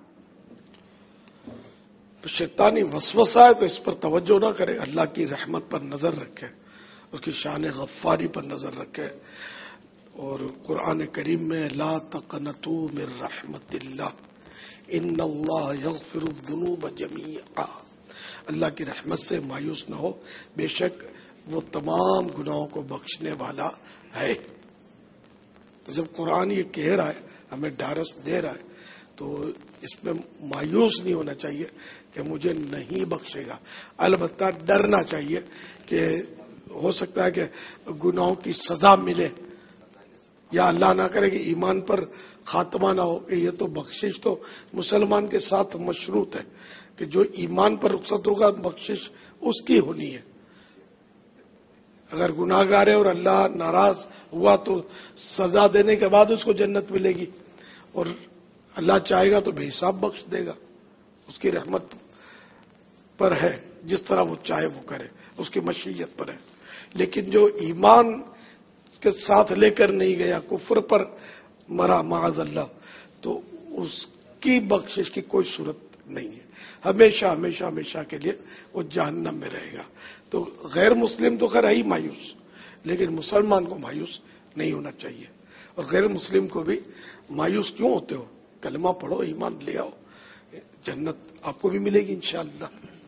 شیطانی وسوسہ ہے تو اس پر توجہ نہ کرے، اللہ کی رحمت پر نظر رکھے، اس کی شان غفاری پر نظر رکھے. اور قرآن کریم میں لا تقنطوا من رحمت اللہ ان اللہ یغفر الذنوب جمیعا، اللہ کی رحمت سے مایوس نہ ہو، بے شک وہ تمام گناہوں کو بخشنے والا ہے. تو جب قرآن یہ کہہ رہا ہے، ہمیں ڈھارس دے رہا ہے، تو اس میں مایوس نہیں ہونا چاہیے کہ مجھے نہیں بخشے گا. البتہ ڈرنا چاہیے کہ ہو سکتا ہے کہ گناہوں کی سزا ملے، یا اللہ نہ کرے کہ ایمان پر خاتمہ نہ ہو. کہ یہ تو بخشش تو مسلمان کے ساتھ مشروط ہے کہ جو ایمان پر رخصت ہوگا بخشش اس کی ہونی ہے. اگر گناہ گار ہے اور اللہ ناراض ہوا تو سزا دینے کے بعد اس کو جنت ملے گی، اور اللہ چاہے گا تو بے حساب بخش دے گا. اس کی رحمت پر ہے، جس طرح وہ چاہے وہ کرے، اس کی مشیت پر ہے. لیکن جو ایمان کے ساتھ لے کر نہیں گیا، کفر پر مرا معاذ اللہ، تو اس کی بخشش کی کوئی صورت نہیں ہے. ہمیشہ ہمیشہ ہمیشہ کے لیے وہ جہنم میں رہے گا. تو غیر مسلم تو خیر ہے ہی مایوس، لیکن مسلمان کو مایوس نہیں ہونا چاہیے. اور غیر مسلم کو بھی مایوس کیوں ہوتے ہو؟ کلمہ پڑھو، ایمان لے آؤ، جنت آپ کو بھی ملے گی انشاءاللہ.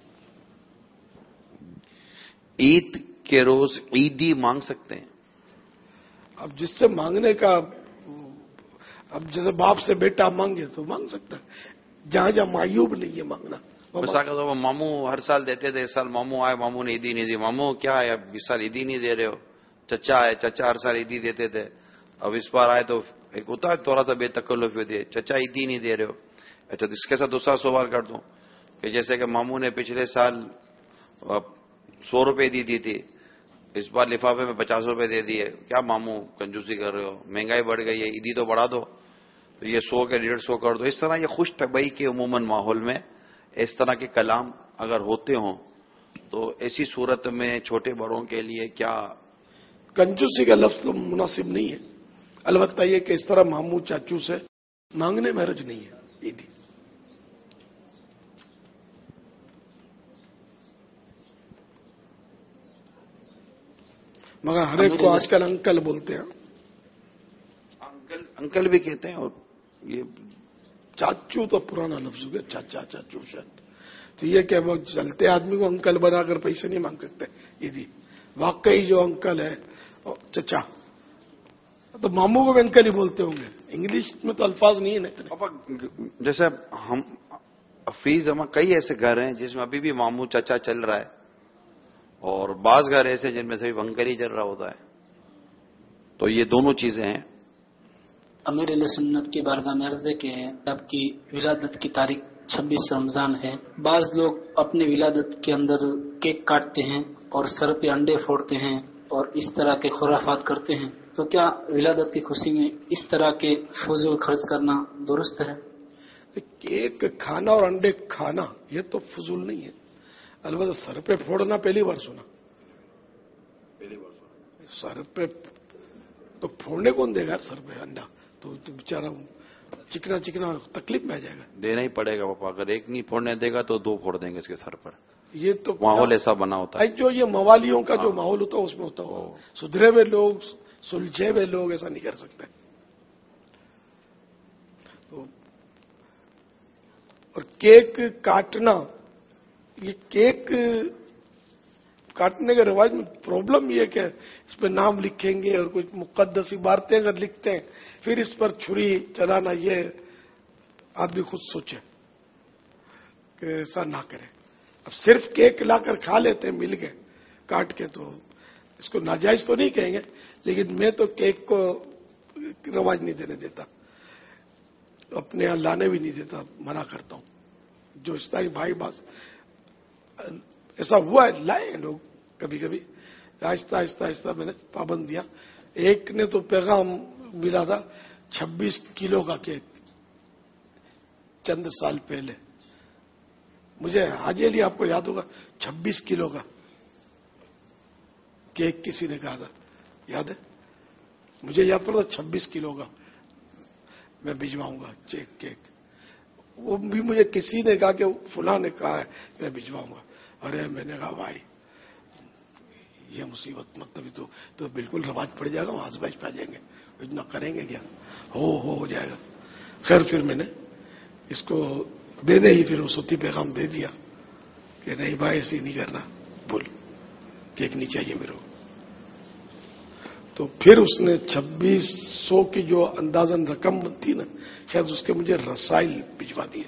عید کے روز عیدی مانگ سکتے ہیں؟ اب جس سے مانگنے کا، اب جیسے باپ سے بیٹا مانگے تو مانگ سکتا ہے، جہاں جہاں معیوب نہیں ہے مانگنا. وہ ماموں ہر سال دیتے تھے، اس سال ماموں آئے، ماموں نے عیدی نہیں دی. ماموں کیا ہے اب اس سال عیدی نہیں دے رہے ہو؟ چچا ہے، چچا ہر سال عیدی دیتے تھے، اب اس بار آئے تو ایک ہوتا ہے تھوڑا سا بے تکلف ہوتی ہے، چچا عیدی نہیں دے رہے ہو. اچھا تو اس کے ساتھ دوسرا سوال کر دوں کہ جیسے کہ ماموں نے پچھلے سال سو روپے دی دی تھی، اس بار لفافے میں پچاس روپے دے دیے، کیا ماموں کنجوسی کر رہے ہو؟ مہنگائی بڑھ گئی ہے، عیدی تو بڑھا دو، تو یہ سو کے ڈیڑھ سو کر دو. اس طرح یہ خوش طبعی کے عموماً ماحول میں اس طرح کے کلام اگر ہوتے ہوں تو ایسی صورت میں چھوٹے بڑوں کے لیے کیا؟ کنجوسی کا لفظ تو مناسب نہیں ہے. البتہ یہ کہ اس طرح ماموں چاچو سے مانگنے میں حرج نہیں ہے عیدی. مگر ہر ایک کو آج کل انکل بولتے ہیں. انکل انکل بھی کہتے ہیں، اور یہ چاچو تو پرانا لفظ ہو گیا، چاچا چاچو شاید. تو یہ کہ وہ چلتے آدمی کو انکل بنا کر پیسے نہیں مانگ سکتے عیدی. واقعی جو انکل ہے چچا، تو ماموں کو بھی انکل ہی بولتے ہوں گے، انگلش میں تو الفاظ نہیں ہے نا. جیسے ہم فیض ہم کئی ایسے گھر ہیں جس میں ابھی بھی ماموں چچا چل رہا ہے، اور بعض گھر ایسے جن میں صرف انکل ہی چل رہا ہوتا ہے. تو یہ دونوں چیزیں ہیں. امیر علیہ سنت کی بارگاہ میں عرض ہے کہ آپ کی ولادت کی تاریخ چھبیس رمضان ہے. بعض لوگ اپنے ولادت کے اندر کیک کاٹتے ہیں اور سر پہ انڈے پھوڑتے ہیں اور اس طرح کے خرافات کرتے ہیں، تو کیا ولادت کی خوشی میں اس طرح کے فضول خرچ کرنا درست ہے؟ کیک کھانا اور انڈے کھانا یہ تو فضول نہیں ہے. البتہ سر پہ پھوڑنا پہلی بار سنا. پہلی بار سنا سر پہ تو پھوڑنے کون دے گا سر پہ انڈا؟ تو بیچارہ چکنا چکنا تکلیف میں آ جائے گا. دینا ہی پڑے گا پاپا، اگر ایک نہیں پھوڑنے دے گا تو دو پھوڑ دیں گے اس کے سر پر. یہ تو ماحول ایسا بنا ہوتا ہے، جو یہ موالیوں کا جو ماحول ہوتا ہے اس میں ہوتا ہو. سدھرے ہوئے لوگ، سلجھے ہوئے لوگ ایسا نہیں کر سکتے. اور کیک کاٹنا، یہ کیک کاٹنے کے رواج میں پرابلم یہ کہ اس پہ نام لکھیں گے اور کچھ مقدس عبارتیں اگر لکھتے ہیں پھر اس پر چھری چلانا، یہ آدمی خود سوچے کہ ایسا نہ کرے. اب صرف کیک لا کر کھا لیتے ہیں مل کے کاٹ کے، تو اس کو ناجائز تو نہیں کہیں گے، لیکن میں تو کیک کو رواج نہیں دینے دیتا، اپنے یہاں لانے بھی نہیں دیتا، منع کرتا ہوں. جو اس طرح بھائی باز ایسا ہوا ہے لائے لوگ کبھی کبھی، آہستہ آہستہ آہستہ میں نے پابند دیا. ایک نے تو پیغام ملا تھا چھبیس کلو کا کیک چند سال پہلے. مجھے آج یہ آپ کو یاد ہوگا، چھبیس کلو کا کیک کسی نے کہا تھا، یاد ہے؟ مجھے یاد پڑا تھا چھبیس کلو کا میں بھجواؤں گا چیک کیک. وہ بھی مجھے کسی نے کہا کہ فلاں نے کہا ہے میں بھجواؤں گا. ارے میں نے کہا بھائی یہ مصیبت، مطلب تو تو بالکل رواج پڑ جائے گا، آز باز پہ جائیں گے، اتنا کریں گے کیا، ہو ہو ہو جائے گا. خیر پھر میں نے اس کو دینے ہی پھر وہ سوتی پیغام دے دیا کہ نہیں بھائی ایسے نہیں کرنا، بول کیک نہیں چاہیے میرے کو. تو پھر اس نے چھبیس سو کی جو اندازن رقم تھی نا، شاید اس کے مجھے رسائل بھجوا دیے،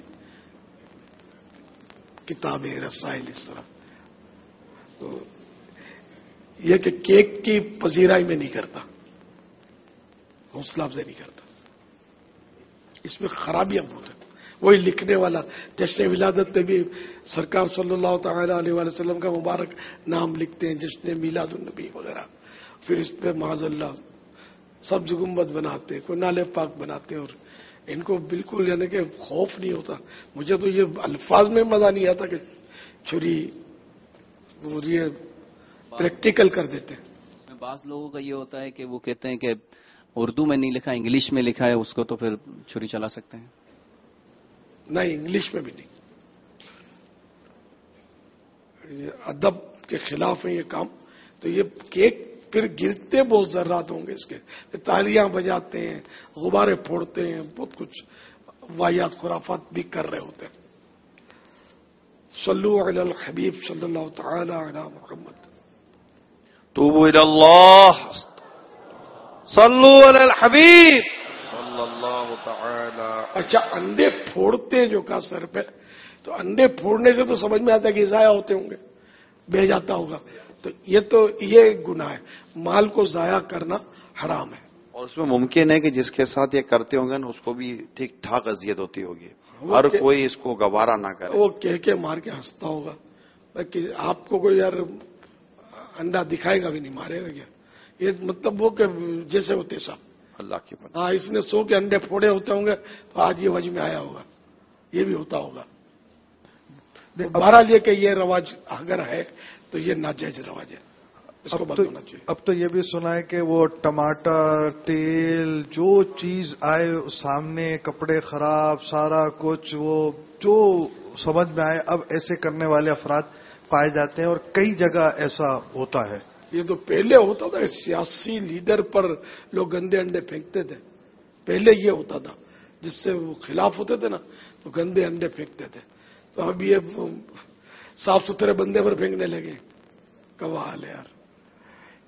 کتابیں، رسائل، اس طرح. تو یہ کہ کیک کی پذیرائی میں نہیں کرتا، حوصلہ افزائی نہیں کرتا، اس میں خرابیاں بہت ہیں. وہی لکھنے والا جشن ولادت پہ بھی سرکار صلی اللہ تعالی علیہ وسلم کا مبارک نام لکھتے ہیں، جشن میلاد النبی وغیرہ. پھر اس پہ معاذ اللہ سبز گنبد بناتے، کوئی نالے پاک بناتے، اور ان کو بالکل یعنی کہ خوف نہیں ہوتا. مجھے تو یہ الفاظ میں مزہ نہیں آتا کہ چھری یہ پریکٹیکل کر دیتے. بعض لوگوں کا یہ ہوتا ہے کہ وہ کہتے ہیں کہ اردو میں نہیں لکھا، انگلش میں لکھا ہے، اس کو تو پھر چھری چلا سکتے ہیں. نہیں، انگلش میں بھی نہیں. یہ ادب کے خلاف ہے یہ کام. تو یہ کیک پھر گرتے بہت ذرات ہوں گے اس کے، تالیاں بجاتے ہیں، غبارے پھوڑتے ہیں، بہت کچھ واحد خرافات بھی کر رہے ہوتے ہیں. صلو علی الحبیب صلی اللہ تعالی علی محمد. توبوا الی اللہ، صلو علی الحبیب صلی اللہ تعالی. اچھا، انڈے پھوڑتے ہیں جو کہا سر پہ، تو انڈے پھوڑنے سے تو سمجھ میں آتا ہے کہ ضائع ہوتے ہوں گے، بہ جاتا ہوگا. تو یہ تو یہ گناہ ہے، مال کو ضائع کرنا حرام ہے. اور اس میں ممکن ہے کہ جس کے ساتھ یہ کرتے ہوں گے نا اس کو بھی ٹھیک ٹھاک اذیت ہوتی ہوگی، ہر کوئی اس کو گوارا نہ کرے. وہ کہہ کے مار کے ہنستا ہوگا کہ آپ کو کوئی یار انڈا دکھائے گا بھی نہیں، مارے گا کیا. یہ مطلب وہ کہ جیسے ہوتے صاحب اللہ کی بات. ہاں، اس نے سو کے انڈے پھوڑے ہوتے ہوں گے تو آج یہ وجہ میں آیا ہوگا، یہ بھی ہوتا ہوگا. بہرحال یہ کہ یہ رواج اگر ہے تو یہ ناجائز رواج ہے، اس کو بند ہونا چاہیے. اب تو یہ بھی سنا ہے کہ وہ ٹماٹر، تیل، جو چیز آئے سامنے، کپڑے خراب، سارا کچھ وہ جو سمجھ میں آئے، اب ایسے کرنے والے افراد پائے جاتے ہیں اور کئی جگہ ایسا ہوتا ہے. یہ تو پہلے ہوتا تھا، سیاسی لیڈر پر لوگ گندے انڈے پھینکتے تھے. پہلے یہ ہوتا تھا، جس سے وہ خلاف ہوتے تھے نا تو گندے انڈے پھینکتے تھے. تو اب یہ صاف ستھرے بندے پر پھینکنے لگے. کمال ہے یار.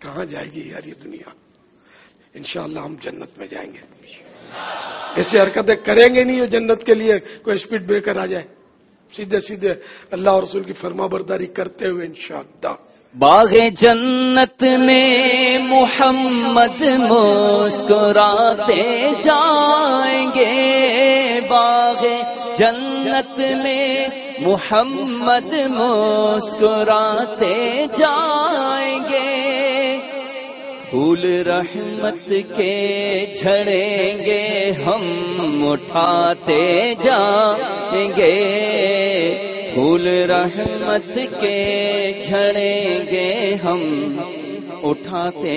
کہاں جائے گی یار یہ دنیا؟ انشاءاللہ ہم جنت میں جائیں گے. ایسی حرکتیں کریں گے نہیں جو جنت کے لیے کوئی اسپیڈ بریکر آ جائے. سیدھے سیدھے اللہ اور رسول کی فرما برداری کرتے ہوئے انشاءاللہ باغ جنت میں محمد مسکراتے جائیں گے. باغ جنت میں محمد مسکراتے جائیں گے. پھول رحمت کے جھڑیں گے ہم اٹھاتے جائیں گے. پھول رحمت کے جھڑیں گے ہم اٹھاتے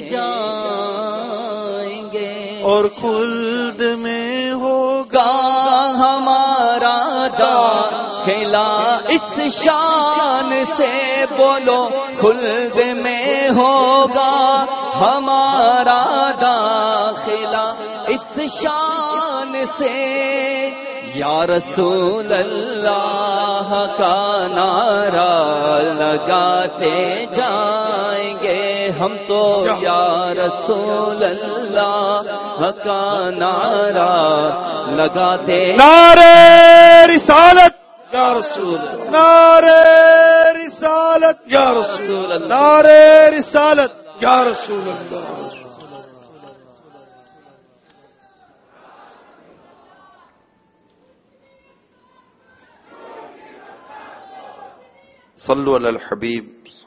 جائیں گے. اور خلد میں ہوگا ہمارا داخلہ اس شان سے. بولو خلد میں ہوگا ہمارا داخلہ اس شان سے. یا رسول اللہ کا نعرہ لگاتے جائیں گے ہم تو. یا رسول اللہ کا نعرہ لگاتے. نعرہ رسالت یا رسول اللہ. نعرہ رسالت یا رسول اللہ. نعرہ رسالت یا رسول اللہ. صلو علی الحبیب.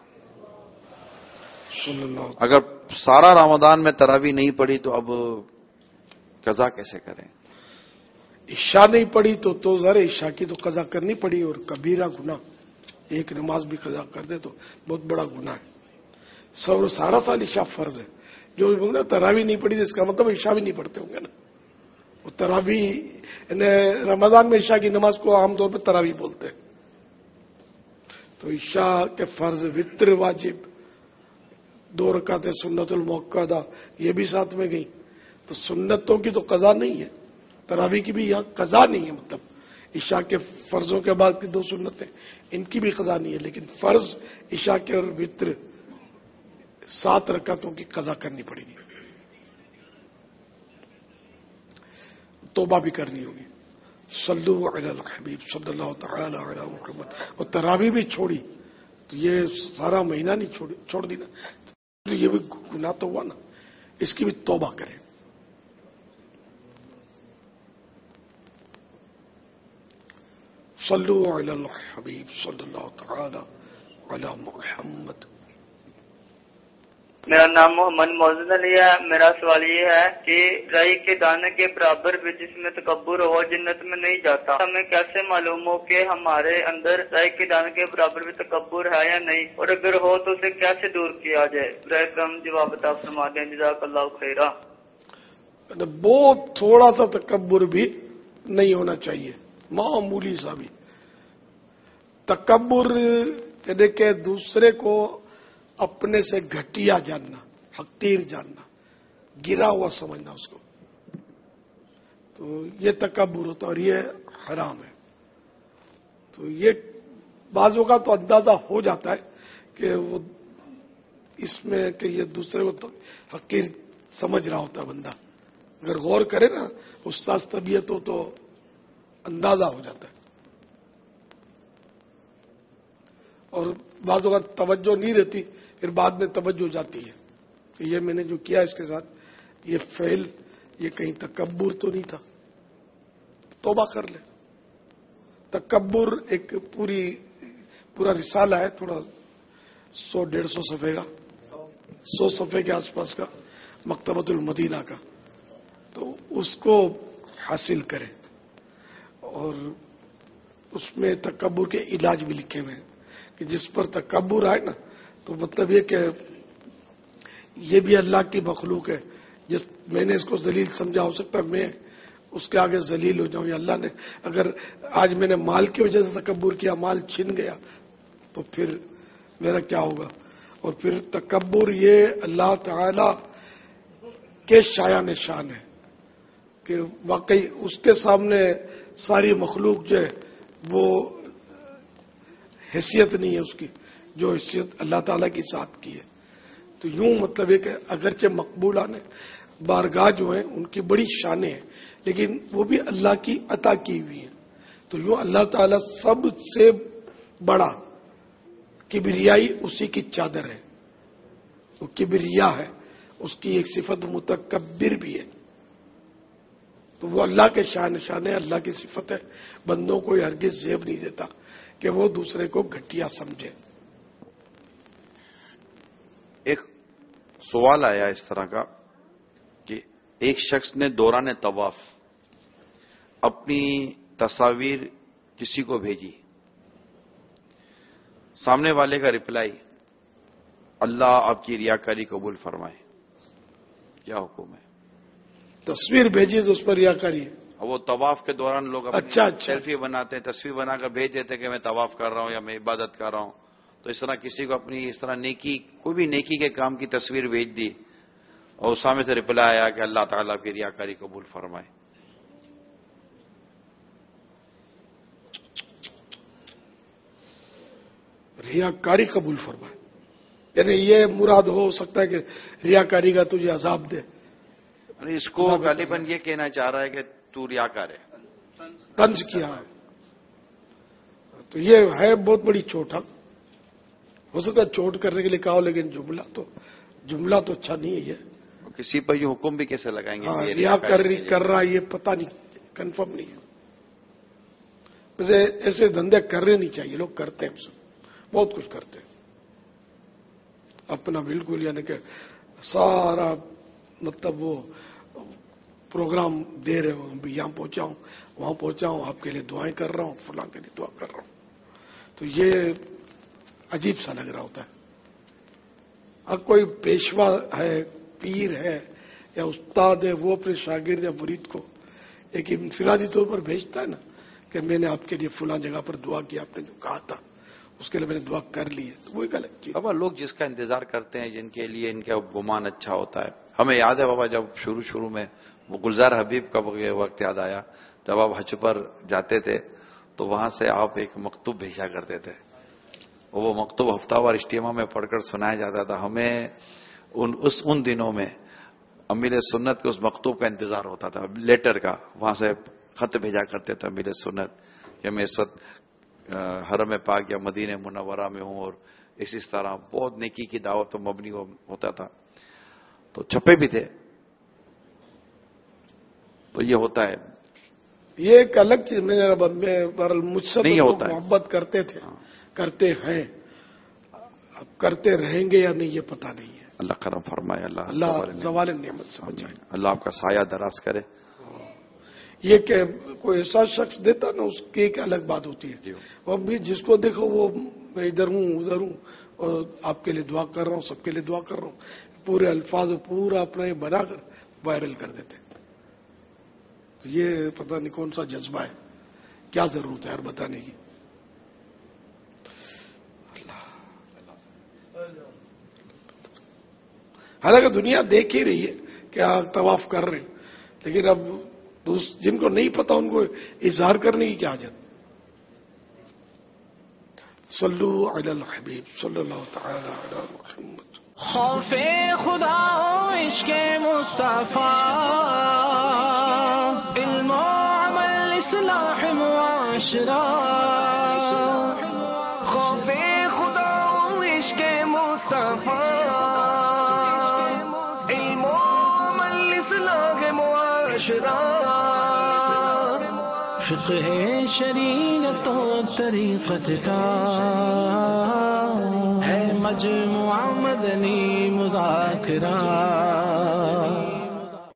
صلی اللہ. اگر سارا رمضان میں تراویح نہیں پڑھی تو اب قضا کیسے کریں؟ عشاء نہیں پڑھی تو تو ذرا عشاء کی تو قضا کرنی پڑی. اور کبیرہ گناہ ایک نماز بھی قضا کر دے تو بہت بڑا گناہ ہے. سب سارا سال عشاء فرض ہے. جو بولتے تراویح نہیں پڑھی اس کا مطلب عشاء بھی نہیں پڑھتے ہوں گے نا. وہ تراویح رمضان میں عشاء کی نماز کو عام طور پہ تراویح بولتے ہیں. تو عشاء کے فرض وتر واجب دو رکعتیں سنت المؤکدہ یہ بھی ساتھ میں گئی. تو سنتوں کی تو قضا نہیں ہے. تراویح کی بھی یہاں قضا نہیں ہے. مطلب عشاء کے فرضوں کے بعد کی دو سنتیں ان کی بھی قضا نہیں ہے. لیکن فرض عشاء کے اور وتر سات رکعتوں کی قضا کرنی پڑے گی. توبہ بھی کرنی ہوگی. صلو علی الحبیب صلی اللہ تعالی علی محمد. اور تراویح بھی چھوڑی تو یہ سارا مہینہ نہیں چھوڑی چھوڑ دی نا. تو یہ بھی گناہ تو ہوا نا. اس کی بھی توبہ کریں. صلو علی الحبیب صلی اللہ تعالی علی محمد. میرا نام محمد موزن علی ہے. میرا سوال یہ ہے کہ رائی کے دانے کے برابر بھی جس میں تکبر ہو جنت میں نہیں جاتا. ہمیں کیسے معلوم ہو کہ ہمارے اندر رائی کے دانے کے برابر بھی تکبر ہے یا نہیں, اور اگر ہو تو اسے کیسے دور کیا جائے؟ برائے کرم جواب عطا فرما دیں. جزاک اللہ خیرہ. بہت تھوڑا سا تکبر بھی نہیں ہونا چاہیے, معمولی سا بھی. تکبر یعنی کہ دوسرے کو اپنے سے گھٹیا جاننا, حقیر جاننا, گرا ہوا سمجھنا اس کو, تو یہ تکبر ہوتا اور یہ حرام ہے. تو یہ بعضوں کا تو اندازہ ہو جاتا ہے کہ وہ اس میں کہ یہ دوسرے کو تو حقیر سمجھ رہا ہوتا ہے بندہ. اگر غور کرے نا استاذ طبیعت ہو تو اندازہ ہو جاتا ہے. اور بعضوں کا توجہ نہیں رہتی, پھر بعد میں توجہ جاتی ہے. تو یہ میں نے جو کیا اس کے ساتھ یہ فعل یہ کہیں تکبر تو نہیں تھا. توبہ کر لے. تکبر ایک پوری پورا رسالہ ہے, تھوڑا سو ڈیڑھ سو صفحے کا, سو صفحے کے آس پاس کا, مکتبۃ المدینہ کا. تو اس کو حاصل کریں. اور اس میں تکبر کے علاج بھی لکھے ہوئے ہیں کہ جس پر تکبر آئے نا تو مطلب یہ کہ یہ بھی اللہ کی مخلوق ہے. جس میں نے اس کو ذلیل سمجھا, ہو سکتا ہے میں اس کے آگے ذلیل ہو جاؤں. یا اللہ نے اگر آج میں نے مال کی وجہ سے تکبر کیا, مال چھن گیا, تو پھر میرا کیا ہوگا. اور پھر تکبر یہ اللہ تعالی کے شایان نشان ہے کہ واقعی اس کے سامنے ساری مخلوق جو ہے وہ حیثیت نہیں ہے اس کی جو حیثیت اللہ تعالیٰ کی ذات کی ہے. تو یوں مطلب ہے کہ اگرچہ مقبولان بارگاہ جو ہیں ان کی بڑی شانیں ہیں، لیکن وہ بھی اللہ کی عطا کی ہوئی ہیں. تو یوں اللہ تعالیٰ سب سے بڑا کبریائی اسی کی چادر ہے. وہ کبریا ہے، اس کی ایک صفت متکبر بھی ہے. تو وہ اللہ کے شان شان ہے، اللہ کی صفت ہے. بندوں کو ہرگز زیب نہیں دیتا کہ وہ دوسرے کو گھٹیا سمجھے. ایک سوال آیا اس طرح کا کہ ایک شخص نے دوران طواف اپنی تصاویر کسی کو بھیجی، سامنے والے کا رپلائی اللہ آپ کی ریاکاری قبول فرمائے، کیا حکم ہے؟ تصویر بھیجی تو اس پر ریاکاری ہے. وہ طواف کے دوران لوگ اپنی اچھا اچھا سیلفی بناتے ہیں، تصویر بنا کر بھیج دیتے کہ میں طواف کر رہا ہوں یا میں عبادت کر رہا ہوں. تو اس طرح کسی کو اپنی اس طرح نیکی، کوئی بھی نیکی کے کام کی تصویر بھیج دی اور اس سامنے سے رپلائی آیا کہ اللہ تعالیٰ کی ریاکاری قبول فرمائے. ریاکاری قبول فرمائے یعنی یہ مراد ہو سکتا ہے کہ ریاکاری کا تجھے عذاب دے. اس کو غالباً یہ کہنا چاہ رہا ہے کہ تو ریاکار ہے، طنز کیا ہے. تو یہ ہے بہت بڑی چوٹ. ہو سکتا ہے چوٹ کرنے کے لیے کہا ہو، لیکن جملہ تو جملہ تو اچھا نہیں ہے. یہ کسی پر یہ حکم بھی کیسے لگائیں گے؟ ہاں ریا کر رہا یہ پتہ نہیں، کنفرم نہیں ہے. ویسے ایسے دھندے کرنے نہیں چاہیے، لوگ کرتے ہیں، بہت کچھ کرتے ہیں اپنا بالکل، یعنی کہ سارا مطلب وہ پروگرام دے رہے ہوں، یہاں پہنچا ہوں وہاں پہنچا ہوں، آپ کے لیے دعائیں کر رہا ہوں، فلاں کے لیے دعا کر رہا ہوں. تو یہ عجیب سا لگ رہا ہوتا ہے. اب کوئی پیشوا ہے، پیر ہے یا استاد ہے، وہ اپنے شاگرد یا مرید کو ایک انفرادی طور پر بھیجتا ہے نا کہ میں نے آپ کے لیے فلاں جگہ پر دعا کی، آپ نے جو کہا تھا اس کے لیے میں نے دعا کر لی ہے، تو وہ ایک الگ چیز. بابا لوگ جس کا انتظار کرتے ہیں، جن کے لیے ان کا گمان اچھا ہوتا ہے. ہمیں یاد ہے بابا جب شروع شروع میں وہ گلزار حبیب کا وقت یاد آیا جب آپ حج پر جاتے تھے تو وہاں سے آپ ایک مکتوب بھیجا کرتے تھے، اور وہ مکتوب ہفتہ وار اجتماع میں پڑھ کر سنایا جاتا تھا. ہمیں ان اس ان دنوں میں امیر سنت کے اس مکتوب کا انتظار ہوتا تھا، لیٹر کا. وہاں سے خط بھیجا کرتے تھے امیر سنت کہ میں اس وقت حرم پاک یا مدینہ منورہ میں ہوں، اور اسی طرح بہت نیکی کی دعوت پر مبنی ہوتا تھا. تو چھپے بھی تھے. تو یہ ہوتا ہے، یہ ایک الگ چیز. میں مجھ سے نہیں ہوتا ہے. محبت کرتے تھے، کرتے ہیں، اب کرتے رہیں گے یا نہیں یہ پتہ نہیں ہے. اللہ کرم فرمائے، اللہ اللہ زوال نعمت سے بچائے، اللہ آپ کا سایہ دراز کرے. یہ کہ کوئی ایسا شخص دیتا نا اس کی ایک الگ بات ہوتی ہے. اور بھی جس کو دیکھو وہ میں ادھر ہوں ادھر ہوں اور آپ کے لیے دعا کر رہا ہوں، سب کے لیے دعا کر رہا ہوں، پورے الفاظ پورا اپنا یہ بنا کر وائرل کر دیتے. تو یہ پتہ نہیں کون سا جذبہ ہے، کیا ضرورت ہے ہر بتانے کی. حالانکہ دنیا دیکھ ہی رہی ہے کہ آپ طواف کر رہے ہیں، لیکن اب جن کو نہیں پتا ان کو اظہار کرنے کی کیا حاجت. صلو علی الحبیب صلی اللہ تعالی علی محمد. خوف خدا و عشق مصطفیٰ، علم و عمل اصلاح معاشرہ. خوف خدا و عشق مصطفیٰ، علم و عمل اصلاح معاشرہ. فقہ شریعت و طریقت کا ہے مجموعہ مدنی مذاکرہ.